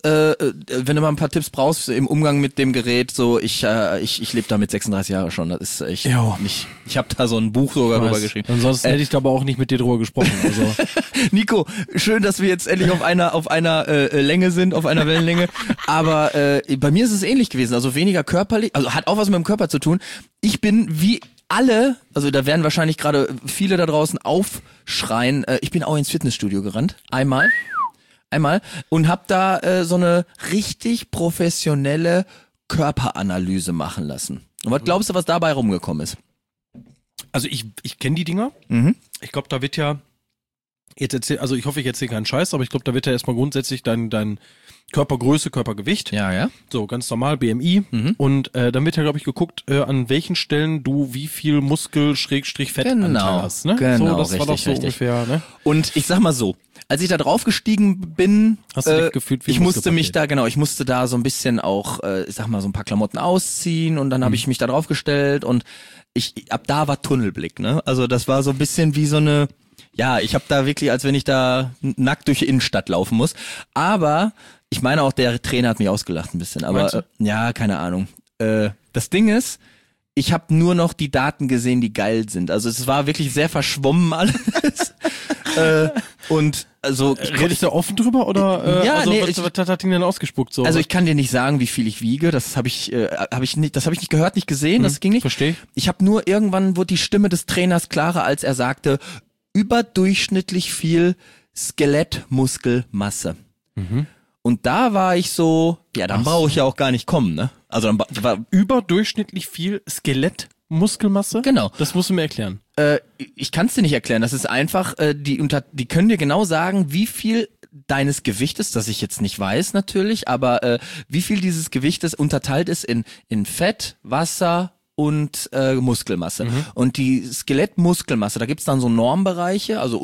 im Umgang mit dem Gerät, so ich lebe damit 36 Jahre schon. Das ist echt Jo. nicht. Ich habe da so ein Buch sogar drüber geschrieben. Ansonsten hätte ich da aber auch nicht mit dir drüber gesprochen. Also Nico, schön, dass wir jetzt endlich auf einer Länge sind, auf einer Wellenlänge. Aber bei mir ist es ähnlich gewesen. Also weniger körperlich, also hat auch was mit dem Körper zu tun. Ich bin wie alle, also da werden wahrscheinlich gerade viele da draußen aufschreien. Ich bin auch ins Fitnessstudio gerannt. Einmal und hab da so eine richtig professionelle Körperanalyse machen lassen. Und was glaubst du, was dabei rumgekommen ist? Also ich kenne die Dinger. Mhm. Ich glaube, da wird ja also ich hoffe, ich erzähle keinen Scheiß, aber ich glaube, da wird ja erstmal grundsätzlich dein Körpergröße, Körpergewicht. Ja. So, ganz normal, BMI. Und dann wird ja, glaube ich, geguckt, an welchen Stellen du wie viel Muskel-Fettanteil Genau, hast. Ne? genau, So, das war doch richtig, so richtig. ungefähr, ne? Und ich sag mal so, als ich da draufgestiegen bin, Hast du dich gefühlt wie ein ich musste Muskelpaket? ich musste da so ein bisschen auch, ich sag mal, so ein paar Klamotten ausziehen und dann habe ich mich da draufgestellt und ab da war Tunnelblick, ne? Also das war so ein bisschen wie so eine, ja, ich habe da wirklich, als wenn ich da nackt durch die Innenstadt laufen muss. Aber ich meine auch, der Trainer hat mich ausgelacht ein bisschen. Aber Meinst du? ja, keine Ahnung. Das Ding ist, ich habe nur noch die Daten gesehen, die geil sind. Also es war wirklich sehr verschwommen alles. Und also Redest du offen drüber oder Ja, also, nee, was hat ihn denn ausgespuckt? So? also ich kann dir nicht sagen, wie viel ich wiege. Das habe ich nicht gehört, nicht gesehen. Das ging nicht. Verstehe. Ich habe nur irgendwann wurde die Stimme des Trainers klarer, als er sagte, überdurchschnittlich viel Skelettmuskelmasse. Und da war ich so, ja, dann brauche ich ja auch gar nicht kommen, ne? Also dann war Überdurchschnittlich viel Skelettmuskelmasse? Genau. Das musst du mir erklären. ich kann es dir nicht erklären. Das ist einfach, die können dir genau sagen, wie viel deines Gewichtes, das ich jetzt nicht weiß natürlich, aber wie viel dieses Gewichtes unterteilt ist in Fett, Wasser und Muskelmasse. Und die Skelettmuskelmasse, da gibt's dann so Normbereiche, also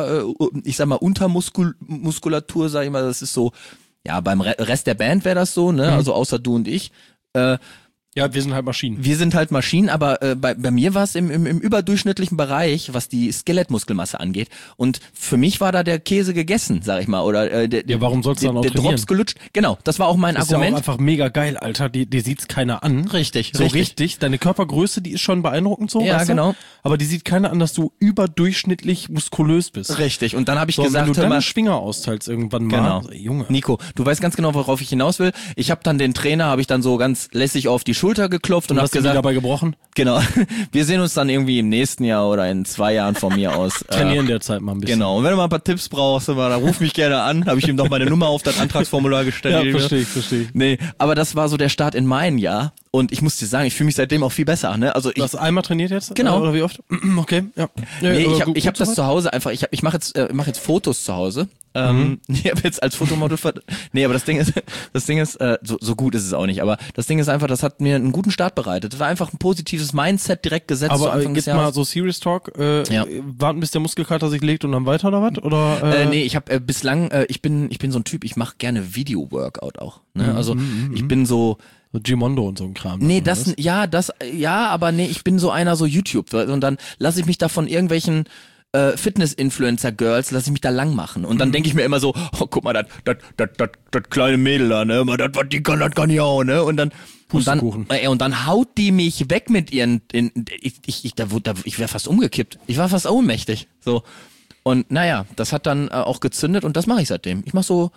Untermuskulatur, sag ich mal, das ist so, ja, beim Rest der Band wäre das so, ne, also außer du und ich. Ja, wir sind halt Maschinen. Wir sind halt Maschinen, aber bei mir war es im überdurchschnittlichen Bereich, was die Skelettmuskelmasse angeht. Und für mich war da der Käse gegessen, sag ich mal. Oder Ja, warum sollst du dann auch der trainieren? Drops gelutscht. Genau, das war auch mein Das ist ja Argument. auch einfach mega geil, Alter. Die sieht's keiner an. Richtig, So richtig. Deine Körpergröße, die ist schon beeindruckend so. Ja, weißt du? genau. Aber die sieht keiner an, dass du überdurchschnittlich muskulös bist. Richtig. Und dann habe ich So, gesagt, wenn du hör dann mal, einen Schwinger austeilst irgendwann mal. Genau. So, Junge. Nico, du weißt ganz genau, worauf ich hinaus will. Ich habe dann den Trainer, habe ich dann so ganz lässig auf die Schulter geklopft und habe Hast du die gesagt, dabei gebrochen? genau, wir sehen uns dann irgendwie im nächsten Jahr oder in 2 Jahren von mir aus. Trainieren derzeit mal ein bisschen. Genau. Und wenn du mal ein paar Tipps brauchst, dann ruf mich gerne an. Habe ich ihm doch meine Nummer auf das Antragsformular gestellt. Ja, verstehe ich. Nee, aber das war so der Start in mein Jahr. Und ich muss dir sagen, ich fühle mich seitdem auch viel besser. Ne? Also Du hast einmal trainiert jetzt? Genau. Oder wie oft? Okay, ja. nee, aber ich gut hab das soweit? zu Hause einfach. Ich mache jetzt Fotos zu Hause. Ich habe jetzt als Fotomodel nee, aber das Ding ist so gut ist es auch nicht, aber das Ding ist einfach, das hat mir einen guten Start bereitet. Das war einfach ein positives Mindset direkt gesetzt zu Aber Anfang des jetzt mal Jahres. so Serious Talk, Ja. warten bis der Muskelkater sich legt und dann weiter oder was? Oder, Nee, ich habe bislang, ich bin so ein Typ, ich mache gerne Video-Workout auch. Ne? Also ich bin so, so Gimondo und so ein Kram. nee, oder was? aber nee, ich bin so einer so YouTube und dann lasse ich mich da von irgendwelchen Fitness-Influencer-Girls, lasse ich mich da lang machen. Und dann denke ich mir immer so, oh, guck mal, das kleine Mädel da, ne, was die kann, das kann ich auch, ne, und dann Pustekuchen. und dann haut die mich weg mit ihren, ich wäre fast umgekippt. Ich war fast ohnmächtig, so. Und naja, das hat dann auch gezündet und das mache ich seitdem. Ich mache so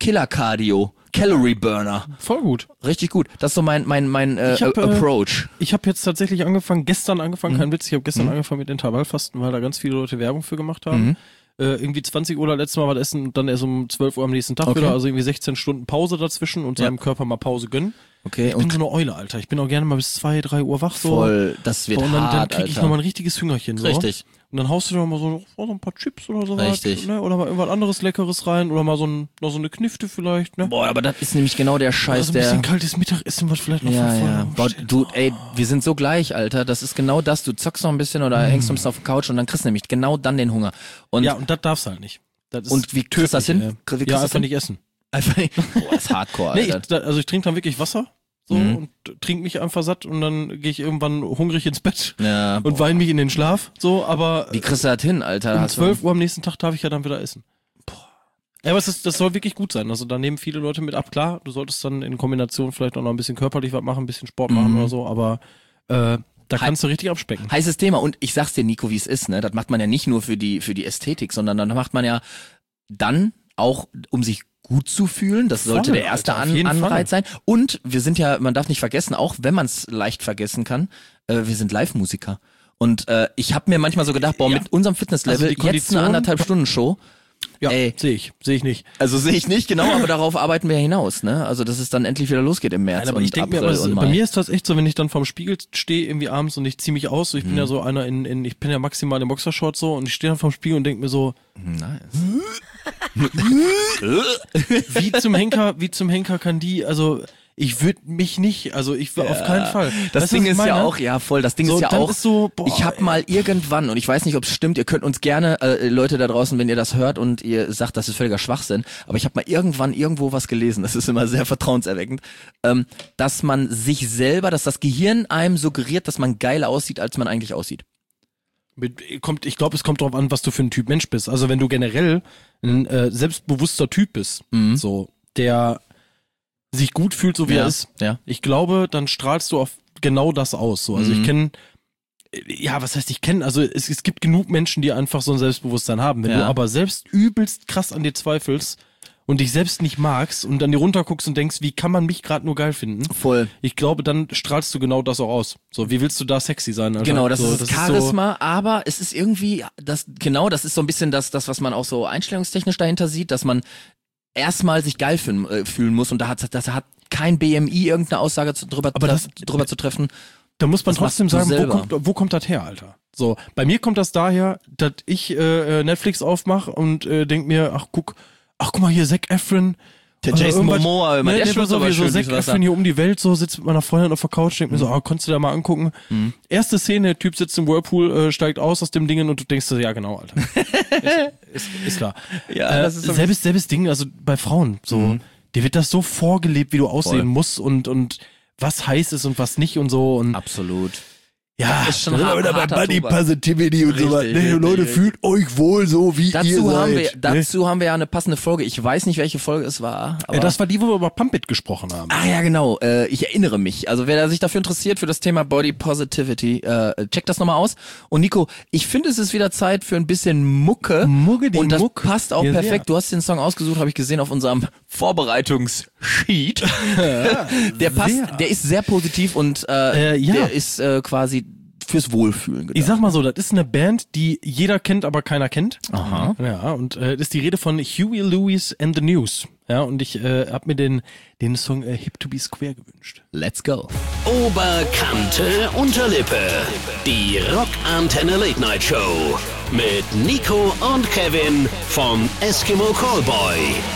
Killer-Cardio. Calorie Burner. Voll gut. Richtig gut. Das ist so mein Approach. Ich habe jetzt tatsächlich gestern angefangen, kein Witz, ich habe gestern angefangen mit Intervallfasten, weil da ganz viele Leute Werbung für gemacht haben. Irgendwie 20 Uhr letztes Mal was essen und dann erst um 12 Uhr am nächsten Tag wieder, also irgendwie 16 Stunden Pause dazwischen und seinem Körper mal Pause gönnen. Okay. Ich bin so eine Eule, Alter. Ich bin auch gerne mal bis 2, 3 Uhr wach. So. Voll, das wird und dann hart, kriege ich Alter. nochmal ein richtiges Hüngerchen. So. Richtig. Und dann haust du da mal so ein paar Chips oder so. Richtig. Ne? Oder mal irgendwas anderes Leckeres rein oder mal noch so eine Knifte vielleicht. Ne? Boah, aber das ist nämlich genau der Scheiß, also ein bisschen kaltes Mittagessen, was vielleicht noch von vorne Boah, steht. du, ey, wir sind so gleich, Alter. Das ist genau das. Du zockst noch ein bisschen oder hängst noch ein bisschen auf der Couch und dann kriegst du nämlich genau dann den Hunger. Und das darfst du halt nicht. Das ist und wie kriegst du das hin? Wie kriegst du das einfach hin? nicht essen. Einfach nicht. Boah, das ist Hardcore, Nee, Alter. ich trinke dann wirklich Wasser so und trinke mich einfach satt und dann gehe ich irgendwann hungrig ins Bett Ja, und weine mich in den Schlaf. So, aber wie kriegst du das hin, Alter? um Hast du- 12 Uhr am nächsten Tag darf ich ja dann wieder essen. Ja, aber das soll wirklich gut sein. Also da nehmen viele Leute mit ab. Klar, du solltest dann in Kombination vielleicht auch noch ein bisschen körperlich was machen, ein bisschen Sport machen oder so, aber da kannst du richtig abspecken. Heißes Thema. Und ich sag's dir, Nico, wie es ist, ne? Das macht man ja nicht nur für die Ästhetik, sondern dann macht man ja dann auch, um sich gut zu fühlen. Das sollte Voll, der erste Alter, auf jeden Anreiz sein. Und wir sind ja, man darf nicht vergessen, auch wenn man es leicht vergessen kann, wir sind Live-Musiker. Und ich habe mir manchmal so gedacht, boah, mit unserem Fitnesslevel, Also die jetzt eine Kondition- 1,5 Stunden Show. Ja, Ey. sehe ich nicht. Also sehe ich nicht genau, aber darauf arbeiten wir hinaus, ne? Also dass es dann endlich wieder losgeht im März Nein, aber und ich denke April mir, und Mai. bei mir ist das echt so, wenn ich dann vorm Spiegel stehe irgendwie abends und ich ziehe mich aus, so ich bin ja so einer ich bin ja maximal in Boxershorts so und ich stehe dann vorm Spiegel und denke mir so, Nice. wie zum Henker kann die, also ich würde mich nicht, also ich will auf keinen Fall. Das Weißt du, Ding was ich ist ja meine? auch, ja voll, das Ding So, ist ja dann auch, ist so, boah, ich habe mal irgendwann, und ich weiß nicht, ob es stimmt, ihr könnt uns gerne, Leute da draußen, wenn ihr das hört und ihr sagt, das ist völliger Schwachsinn, aber ich habe mal irgendwann irgendwo was gelesen, das ist immer sehr vertrauenserweckend, dass man sich selber, dass das Gehirn einem suggeriert, dass man geiler aussieht, als man eigentlich aussieht. Ich glaube, es kommt darauf an, was du für ein Typ Mensch bist. Also wenn du generell ein selbstbewusster Typ bist, so, der sich gut fühlt, so wie er ist, Ja. ich glaube, dann strahlst du auf genau das aus. So. Also ich kenne, also es gibt genug Menschen, die einfach so ein Selbstbewusstsein haben. Wenn du aber selbst übelst krass an dir zweifelst und dich selbst nicht magst und dann dir runterguckst und denkst, wie kann man mich gerade nur geil finden? Voll. Ich glaube, dann strahlst du genau das auch aus. So, wie willst du da sexy sein? Alter? Genau, das so, ist Charisma, aber es ist irgendwie, das ist so ein bisschen das, was man auch so einstellungstechnisch dahinter sieht, dass man erstmal sich geil fühlen muss und da hat kein BMI irgendeine Aussage drüber zu treffen. Da muss man Das trotzdem machst du sagen, selber. wo kommt das her, Alter? So, bei mir kommt das daher, dass ich Netflix aufmache und denk mir, ach guck mal hier, Zac Efron. Der Jason irgendwas- Momoa, immer, der der schwimmt so aber wie so schön Zac durchs Wasser. Efron hier um die Welt, so sitzt mit meiner Freundin auf der Couch, denk mir so, konntest du da mal angucken. Erste Szene, der Typ sitzt im Whirlpool, steigt aus dem Dingen und du denkst dir, ja genau, Alter. ist klar. Ja, das ist so- selbes Ding, also bei Frauen, so, dir wird das so vorgelebt, wie du aussehen Voll. musst und was heiß ist und was nicht und so und Absolut. ja, ist schon harter Tobak. Positivity und sowas. Nee, Leute, fühlt euch wohl so, wie Dazu haben wir ja eine passende Folge. Ich weiß nicht, welche Folge es war. Aber Das war die, wo wir über Pump It gesprochen haben. Ah ja, genau. Ich erinnere mich. Also wer sich dafür interessiert, für das Thema Body Positivity, checkt das nochmal aus. Und Nico, ich finde, es ist wieder Zeit für ein bisschen Mucke. Und das passt auch Ja, perfekt. sehr. Du hast den Song ausgesucht, habe ich gesehen auf unserem Vorbereitungssheet. Der passt, sehr. der ist sehr positiv und ja. der ist quasi fürs Wohlfühlen gedacht. Ich sag mal so, das ist eine Band, die jeder kennt, aber keiner kennt. Aha. Ja, und das ist die Rede von Huey Lewis and the News. Ja, und ich habe mir den Song Hip to be Square gewünscht. Let's go. Oberkante Unterlippe. Die Rockantenne Late Night Show. Mit Nico und Kevin vom Eskimo Callboy.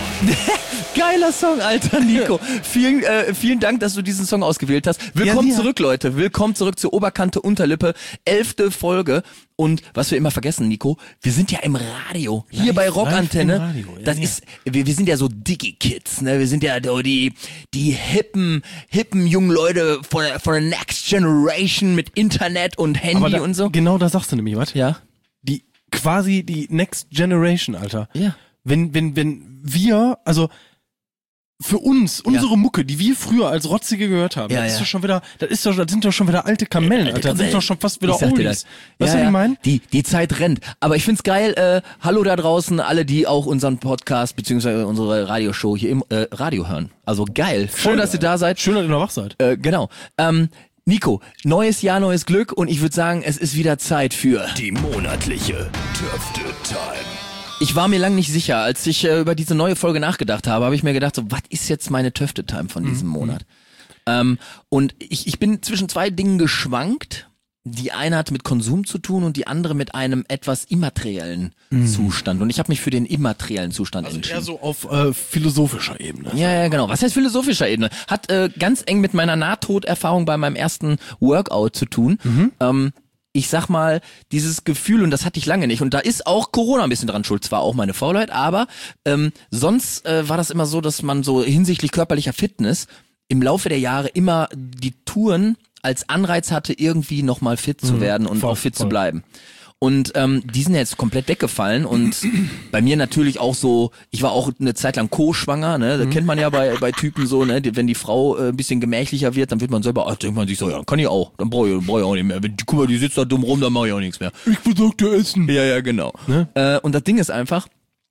Geiler Song, Alter, Nico. Vielen Dank, dass du diesen Song ausgewählt hast. Willkommen Ja. zurück, Leute. Willkommen zurück zur Oberkante Unterlippe. 11. Folge. Und was wir immer vergessen, Nico, wir sind ja im Radio. Hier bei Rockantenne. im Radio, ja, Das ja. ist, wir sind ja so Digi-Kids, ne? Wir sind ja so die hippen jungen Leute von der Next Generation mit Internet und Handy und so. Genau da sagst du nämlich was. Ja. Quasi die Next Generation, Alter. Ja. Wenn wir, also für uns, unsere Mucke, die wir früher als Rotzige gehört haben, Ja, das ist ja. doch schon wieder, das sind doch schon wieder alte Kamellen, Alter. Das sind doch schon fast wieder Ich sag dir Oldies. das. Weißt du, was ich meine? Die Zeit rennt. Aber ich find's geil, hallo da draußen, alle, die auch unseren Podcast beziehungsweise unsere Radioshow hier im Radio hören. Also geil. Schön, dass ihr da seid. Schön, dass ihr noch wach seid. Genau. Nico, neues Jahr, neues Glück und ich würde sagen, es ist wieder Zeit für... Die monatliche Töfte-Time. Ich war mir lang nicht sicher, als ich über diese neue Folge nachgedacht habe ich mir gedacht, so, was ist jetzt meine Töfte-Time von diesem Monat? Und ich bin zwischen zwei Dingen geschwankt. Die eine hat mit Konsum zu tun und die andere mit einem etwas immateriellen Zustand. Und ich habe mich für den immateriellen Zustand entschieden. Eher so auf philosophischer Ebene. Ja, genau. Was heißt philosophischer Ebene? Hat ganz eng mit meiner Nahtoderfahrung bei meinem ersten Workout zu tun. Ich sag mal, dieses Gefühl, und das hatte ich lange nicht, und da ist auch Corona ein bisschen dran schuld, zwar auch meine Faulheit, aber sonst war das immer so, dass man so hinsichtlich körperlicher Fitness im Laufe der Jahre immer die Touren als Anreiz hatte, irgendwie nochmal fit zu werden und auch fit zu bleiben. Und die sind ja jetzt komplett weggefallen und bei mir natürlich auch so, ich war auch eine Zeit lang co-schwanger, ne? Das kennt man ja bei Typen so, ne? Wenn die Frau ein bisschen gemächlicher wird, dann wird man selber, denkt man sich so, ja, kann ich auch, dann brauche ich auch nicht mehr. Guck mal, die sitzt da dumm rum, dann mache ich auch nichts mehr. Ich besorg dir Essen. Ja, genau. Ne? Und das Ding ist einfach,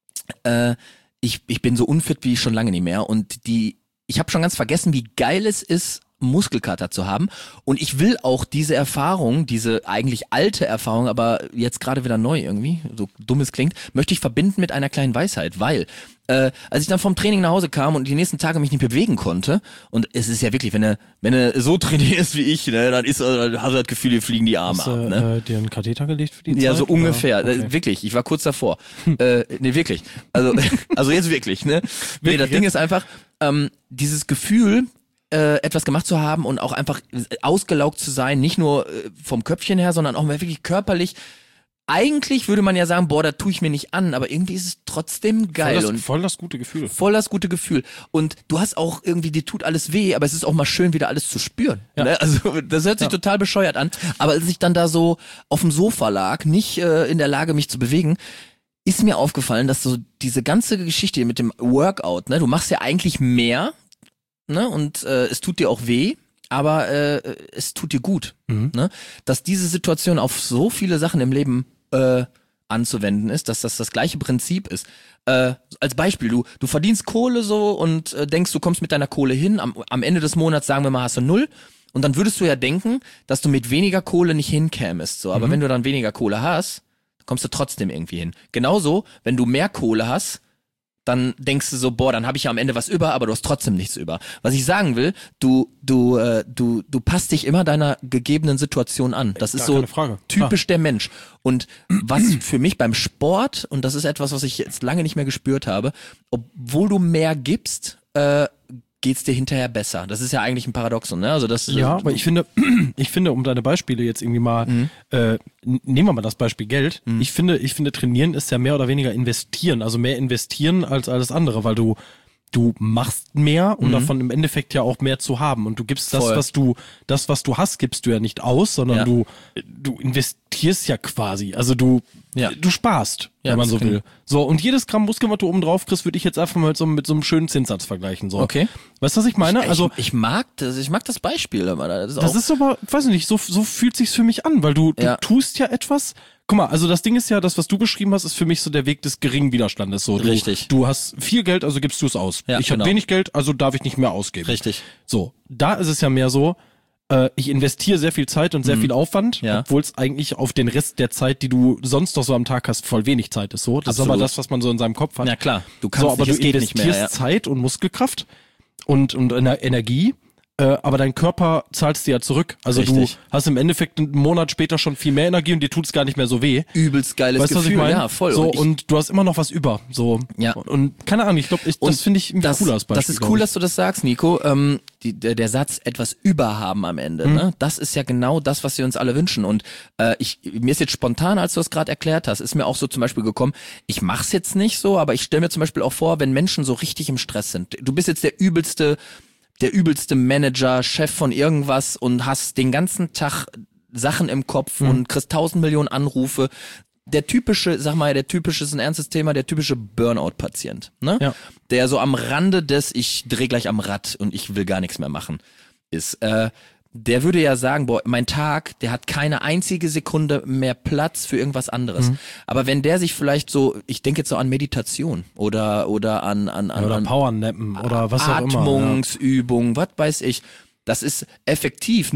ich bin so unfit wie schon lange nicht mehr und ich habe schon ganz vergessen, wie geil es ist, Muskelkater zu haben und ich will auch diese Erfahrung, diese eigentlich alte Erfahrung, aber jetzt gerade wieder neu irgendwie, so dumm es klingt, möchte ich verbinden mit einer kleinen Weisheit, weil als ich dann vom Training nach Hause kam und die nächsten Tage mich nicht bewegen konnte und es ist ja wirklich, wenn du so trainierst wie ich, ne, dann hast du das Gefühl, dir fliegen die Arme Hast ab, ne? dir einen Katheter gelegt für die Zeit? Ja, so ungefähr. Okay. Wirklich, ich war kurz davor. Nee, wirklich. Also jetzt wirklich, ne? Nee, das Ding ist einfach, dieses Gefühl, etwas gemacht zu haben und auch einfach ausgelaugt zu sein, nicht nur vom Köpfchen her, sondern auch wirklich körperlich. Eigentlich würde man ja sagen, boah, da tue ich mir nicht an, aber irgendwie ist es trotzdem geil. Voll das gute Gefühl. Voll das gute Gefühl. Und du hast auch irgendwie, dir tut alles weh, aber es ist auch mal schön, wieder alles zu spüren. Ja. Ne? Also das hört sich total bescheuert an. Aber als ich dann da so auf dem Sofa lag, nicht in der Lage, mich zu bewegen, ist mir aufgefallen, dass so diese ganze Geschichte mit dem Workout, ne, du machst ja eigentlich mehr, ne, und es tut dir auch weh, aber es tut dir gut, ne, dass diese Situation auf so viele Sachen im Leben anzuwenden ist, dass das gleiche Prinzip ist. Als Beispiel, du verdienst Kohle so und denkst, du kommst mit deiner Kohle hin, am Ende des Monats, sagen wir mal, hast du 0 und dann würdest du ja denken, dass du mit weniger Kohle nicht hinkämest, so, aber wenn du dann weniger Kohle hast, kommst du trotzdem irgendwie hin. Genauso, wenn du mehr Kohle hast, dann denkst du so, boah, dann habe ich ja am Ende was über, aber du hast trotzdem nichts über. Was ich sagen will, du passt dich immer deiner gegebenen Situation an. Das ist so typisch der Mensch. Und was für mich beim Sport, und das ist etwas, was ich jetzt lange nicht mehr gespürt habe, obwohl du mehr gibst, geht's dir hinterher besser. Das ist ja eigentlich ein Paradoxon, ne? Also das. Ja, aber ich finde, um deine Beispiele jetzt irgendwie mal, nehmen wir mal das Beispiel Geld. Ich finde, trainieren ist ja mehr oder weniger investieren, also mehr investieren als alles andere, weil du machst mehr, um davon im Endeffekt ja auch mehr zu haben. Und du gibst das, was du hast, gibst du ja nicht aus, sondern du investierst ja quasi. Also du sparst, wenn man so will. So, und jedes Gramm Muskel, was du oben drauf kriegst, würde ich jetzt einfach mal mit so einem schönen Zinssatz vergleichen. So. Okay. Weißt du, was ich meine? Ich mag das Beispiel. Aber das ist aber, weiß ich nicht, so fühlt sich's für mich an, weil du tust ja etwas. Guck mal, also das Ding ist ja, das, was du beschrieben hast, ist für mich so der Weg des geringen Widerstandes. So, Richtig. Du hast viel Geld, also gibst du es aus. Ja, ich habe wenig Geld, also darf ich nicht mehr ausgeben. Richtig. So, da ist es ja mehr so, ich investiere sehr viel Zeit und sehr viel Aufwand, obwohl es eigentlich auf den Rest der Zeit, die du sonst doch so am Tag hast, voll wenig Zeit ist. So, das ist aber das, was man so in seinem Kopf hat. Ja klar, du kannst aber nicht, du investierst Zeit und Muskelkraft und Energie. Aber dein Körper zahlst dir ja zurück. Also Richtig. Du hast im Endeffekt einen Monat später schon viel mehr Energie und dir tut's gar nicht mehr so weh. Übelst geiles weißt, Gefühl, was ich mein? ja, voll. So, und du hast immer noch was über. So. Ja. Und keine Ahnung, ich glaube, das finde ich cooler als Beispiel. Das ist cool, dass du das sagst, Nico. Der Satz, etwas überhaben am Ende, ne? Das ist ja genau das, was wir uns alle wünschen. Und mir ist jetzt spontan, als du das gerade erklärt hast, ist mir auch so zum Beispiel gekommen, ich mach's jetzt nicht so, aber ich stelle mir zum Beispiel auch vor, wenn Menschen so richtig im Stress sind. Du bist jetzt der übelste Manager, Chef von irgendwas und hast den ganzen Tag Sachen im Kopf und kriegst 1000 Millionen Anrufe. der typische ist ein ernstes Thema, der typische Burnout-Patient, ne? Ja. Der so am Rande des, ich drehe gleich am Rad und ich will gar nichts mehr machen, ist, der würde ja sagen, boah, mein Tag, der hat keine einzige Sekunde mehr Platz für irgendwas anderes. Aber wenn der sich vielleicht so, ich denke jetzt so an Meditation oder an Powernappen oder was auch immer. Atmungsübungen, was weiß ich. Das ist effektiv.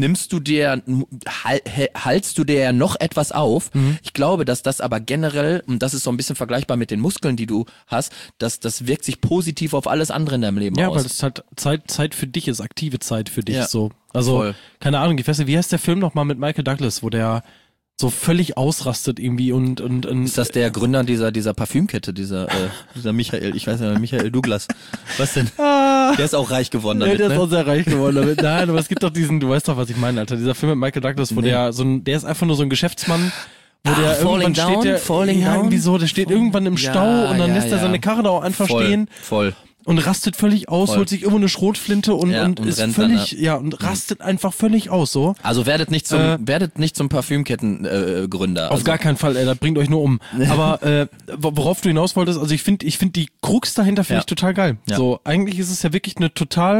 Haltst du dir ja noch etwas auf? Ich glaube, dass das aber generell, und das ist so ein bisschen vergleichbar mit den Muskeln, die du hast, das wirkt sich positiv auf alles andere in deinem Leben aus. Ja, weil es halt Zeit für dich ist, aktive Zeit für dich, Ja, so. Also, voll. keine Ahnung, wie heißt der Film nochmal mit Michael Douglas, wo der so völlig ausrastet irgendwie und Ist das der Gründer dieser Parfümkette, dieser Michael, ich weiß nicht, Michael Douglas. Was denn? Der ist auch reich geworden damit, der ist ne? auch sehr reich geworden damit. Nein, aber es gibt doch du weißt doch, was ich meine, Alter. Dieser Film mit Michael Douglas, wo der ist einfach nur so ein Geschäftsmann, wo der irgendwann Falling Down? irgendwie so, der steht irgendwann im Stau und dann lässt er seine Karre da auch einfach stehen. Voll. Und rastet völlig aus, holt sich immer eine Schrotflinte und ist völlig, und rastet einfach völlig aus, so. Also werdet nicht zum Parfümketten-Gründer. Auf gar keinen Fall, das bringt euch nur um. Aber worauf du hinaus wolltest, also ich finde die Krux dahinter finde ich total geil. Ja. So, eigentlich ist es ja wirklich eine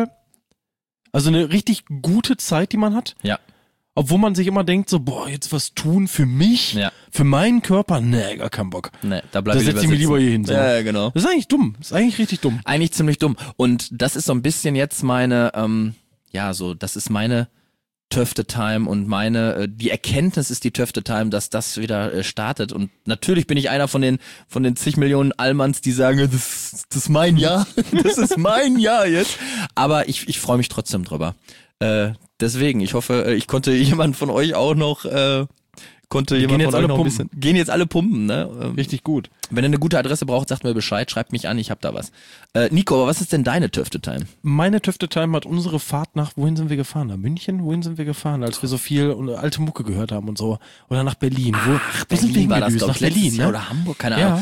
richtig gute Zeit, die man hat. Ja. Obwohl man sich immer denkt, so, boah, jetzt was tun für mich, für meinen Körper, nee, gar keinen Bock. Nee, da bleib ich setze ich mich lieber hier hin. So. Ja, genau. Das ist eigentlich dumm, das ist eigentlich richtig dumm. Eigentlich ziemlich dumm. Und das ist so ein bisschen jetzt meine, das ist meine Töfte-Time und die Erkenntnis ist die Töfte-Time, dass das wieder startet. Und natürlich bin ich einer von den zig Millionen Allmanns, die sagen, das ist mein Jahr, das ist mein Jahr jetzt. Aber ich freue mich trotzdem drüber. Deswegen, ich hoffe, ich konnte jemand von euch auch noch, gehen jetzt alle pumpen, ne? Richtig gut. Wenn ihr eine gute Adresse braucht, sagt mir Bescheid, schreibt mich an, ich hab da was. Nico, aber was ist denn deine Töfte-Time? Meine Töfte-Time hat unsere Fahrt wohin sind wir gefahren? Nach München? Wohin sind wir gefahren? Als wir so viel alte Mucke gehört haben und so. Oder nach Berlin. Wo sind wir hingedüst? Nach Berlin, ne? Oder Hamburg, keine Ahnung.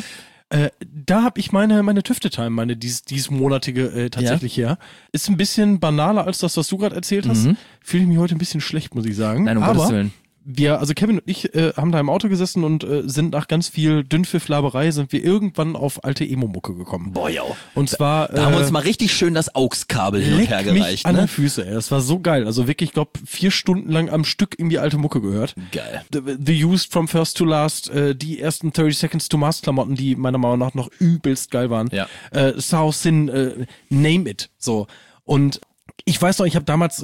Da habe ich meine Töfte-Time, meine diesmonatige tatsächlich her. Ist ein bisschen banaler als das, was du gerade erzählt hast. Fühle ich mich heute ein bisschen schlecht, muss ich sagen. Nein, um Gottes Willen. Also Kevin und ich haben da im Auto gesessen und sind nach ganz viel Dünnpfifflaberei sind wir irgendwann auf alte Emo-Mucke gekommen. Boah, ja. Und zwar da haben wir uns mal richtig schön das AUX-Kabel hin und her gereicht, an ne? den Füße, ey. Das war so geil. Also wirklich, ich glaube, 4 Stunden lang am Stück irgendwie alte Mucke gehört. Geil. The Used from First to Last, die ersten 30 Seconds to Mars Klamotten, die meiner Meinung nach noch übelst geil waren. Ja. South Sin, Name It, so. Und ich weiß noch, ich habe damals,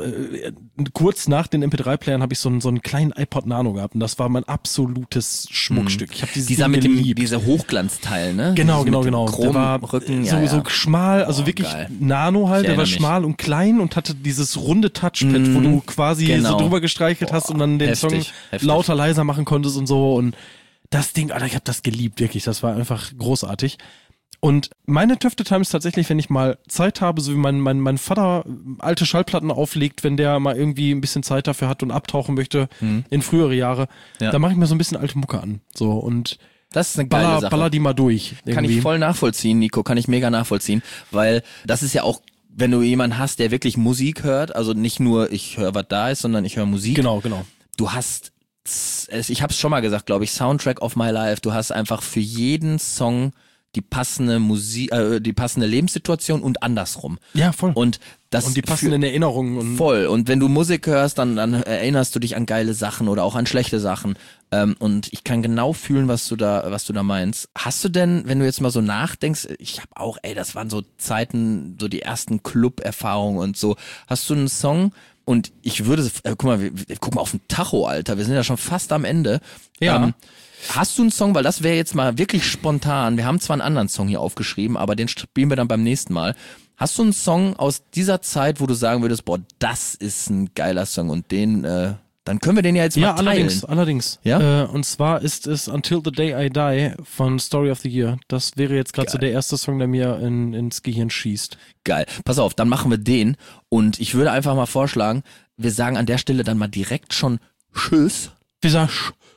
kurz nach den MP3-Playern habe ich so einen kleinen iPod Nano gehabt und das war mein absolutes Schmuckstück. Ich habe dieser mit diese Hochglanzteil, ne? Genau. Der war Rücken, so schmal, also wirklich geil. Nano halt, der war schmal und klein und hatte dieses runde Touchpad, wo du quasi so drüber gestreichelt hast und dann den Song lauter, leiser machen konntest und so und das Ding, Alter, ich habe das geliebt, wirklich, das war einfach großartig. Und meine Töfte-Time ist tatsächlich, wenn ich mal Zeit habe, so wie mein Vater alte Schallplatten auflegt, wenn der mal irgendwie ein bisschen Zeit dafür hat und abtauchen möchte in frühere Jahre, da mache ich mir so ein bisschen alte Mucke an. So und das ist eine geile Sache. Baller die mal durch. Irgendwie. Kann ich voll nachvollziehen, Nico, kann ich mega nachvollziehen, weil das ist ja auch, wenn du jemanden hast, der wirklich Musik hört, also nicht nur ich höre, was da ist, sondern ich höre Musik. Genau. Du hast, ich hab's schon mal gesagt, glaube ich, Soundtrack of my life, du hast einfach für jeden Song die passende Musik, die passende Lebenssituation und andersrum. Ja, voll. Und die passenden Erinnerungen. Und voll. Und wenn du Musik hörst, dann erinnerst du dich an geile Sachen oder auch an schlechte Sachen. Und ich kann genau fühlen, was du da meinst. Hast du denn, wenn du jetzt mal so nachdenkst, ich habe auch, das waren so Zeiten, so die ersten Club-Erfahrungen und so. Hast du einen Song? Und ich würde, guck mal auf den Tacho, Alter. Wir sind ja schon fast am Ende. Ja. Hast du einen Song, weil das wäre jetzt mal wirklich spontan, wir haben zwar einen anderen Song hier aufgeschrieben, aber den spielen wir dann beim nächsten Mal. Hast du einen Song aus dieser Zeit, wo du sagen würdest, boah, das ist ein geiler Song und den, dann können wir den ja jetzt mal teilen. Allerdings. Ja? Und zwar ist es Until the Day I Die von Story of the Year. Das wäre jetzt gerade so der erste Song, der mir ins Gehirn schießt. Geil. Pass auf, dann machen wir den und ich würde einfach mal vorschlagen, wir sagen an der Stelle dann mal direkt schon Tschüss. Wir sagen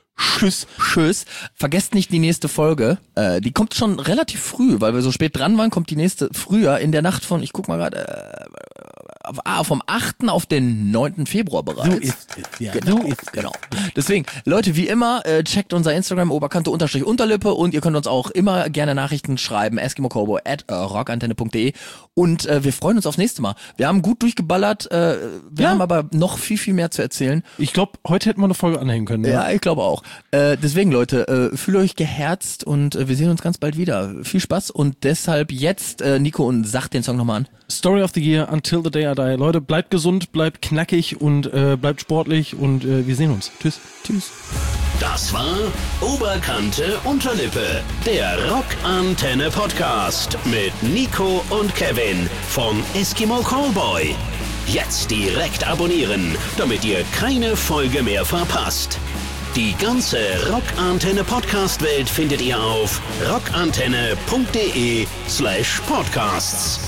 Tschüss. Vergesst nicht die nächste Folge. Die kommt schon relativ früh, weil wir so spät dran waren, kommt die nächste früher in der Nacht von, ich guck mal gerade, vom 8. auf den 9. Februar bereits. So ist es, ja. Genau, So ist es. genau. Deswegen, Leute, wie immer, checkt unser Instagram Oberkante_Unterlippe und ihr könnt uns auch immer gerne Nachrichten schreiben, eskimocowboy@rockantenne.de und wir freuen uns aufs nächste Mal. Wir haben gut durchgeballert, wir haben aber noch viel mehr zu erzählen. Ich glaube, heute hätten wir eine Folge anhängen können. Ne? Ja, ich glaube auch. Deswegen, Leute, fühlt euch geherzt und wir sehen uns ganz bald wieder. Viel Spaß und deshalb jetzt, Nico, und sag den Song nochmal an. Story of the Year, Until the Day I Die. Leute, bleibt gesund, bleibt knackig und bleibt sportlich und wir sehen uns. Tschüss. Tschüss. Das war Oberkante Unterlippe, der Rockantenne Podcast mit Nico und Kevin von Eskimo Callboy. Jetzt direkt abonnieren, damit ihr keine Folge mehr verpasst. Die ganze Rockantenne Podcast Welt findet ihr auf rockantenne.de/podcasts.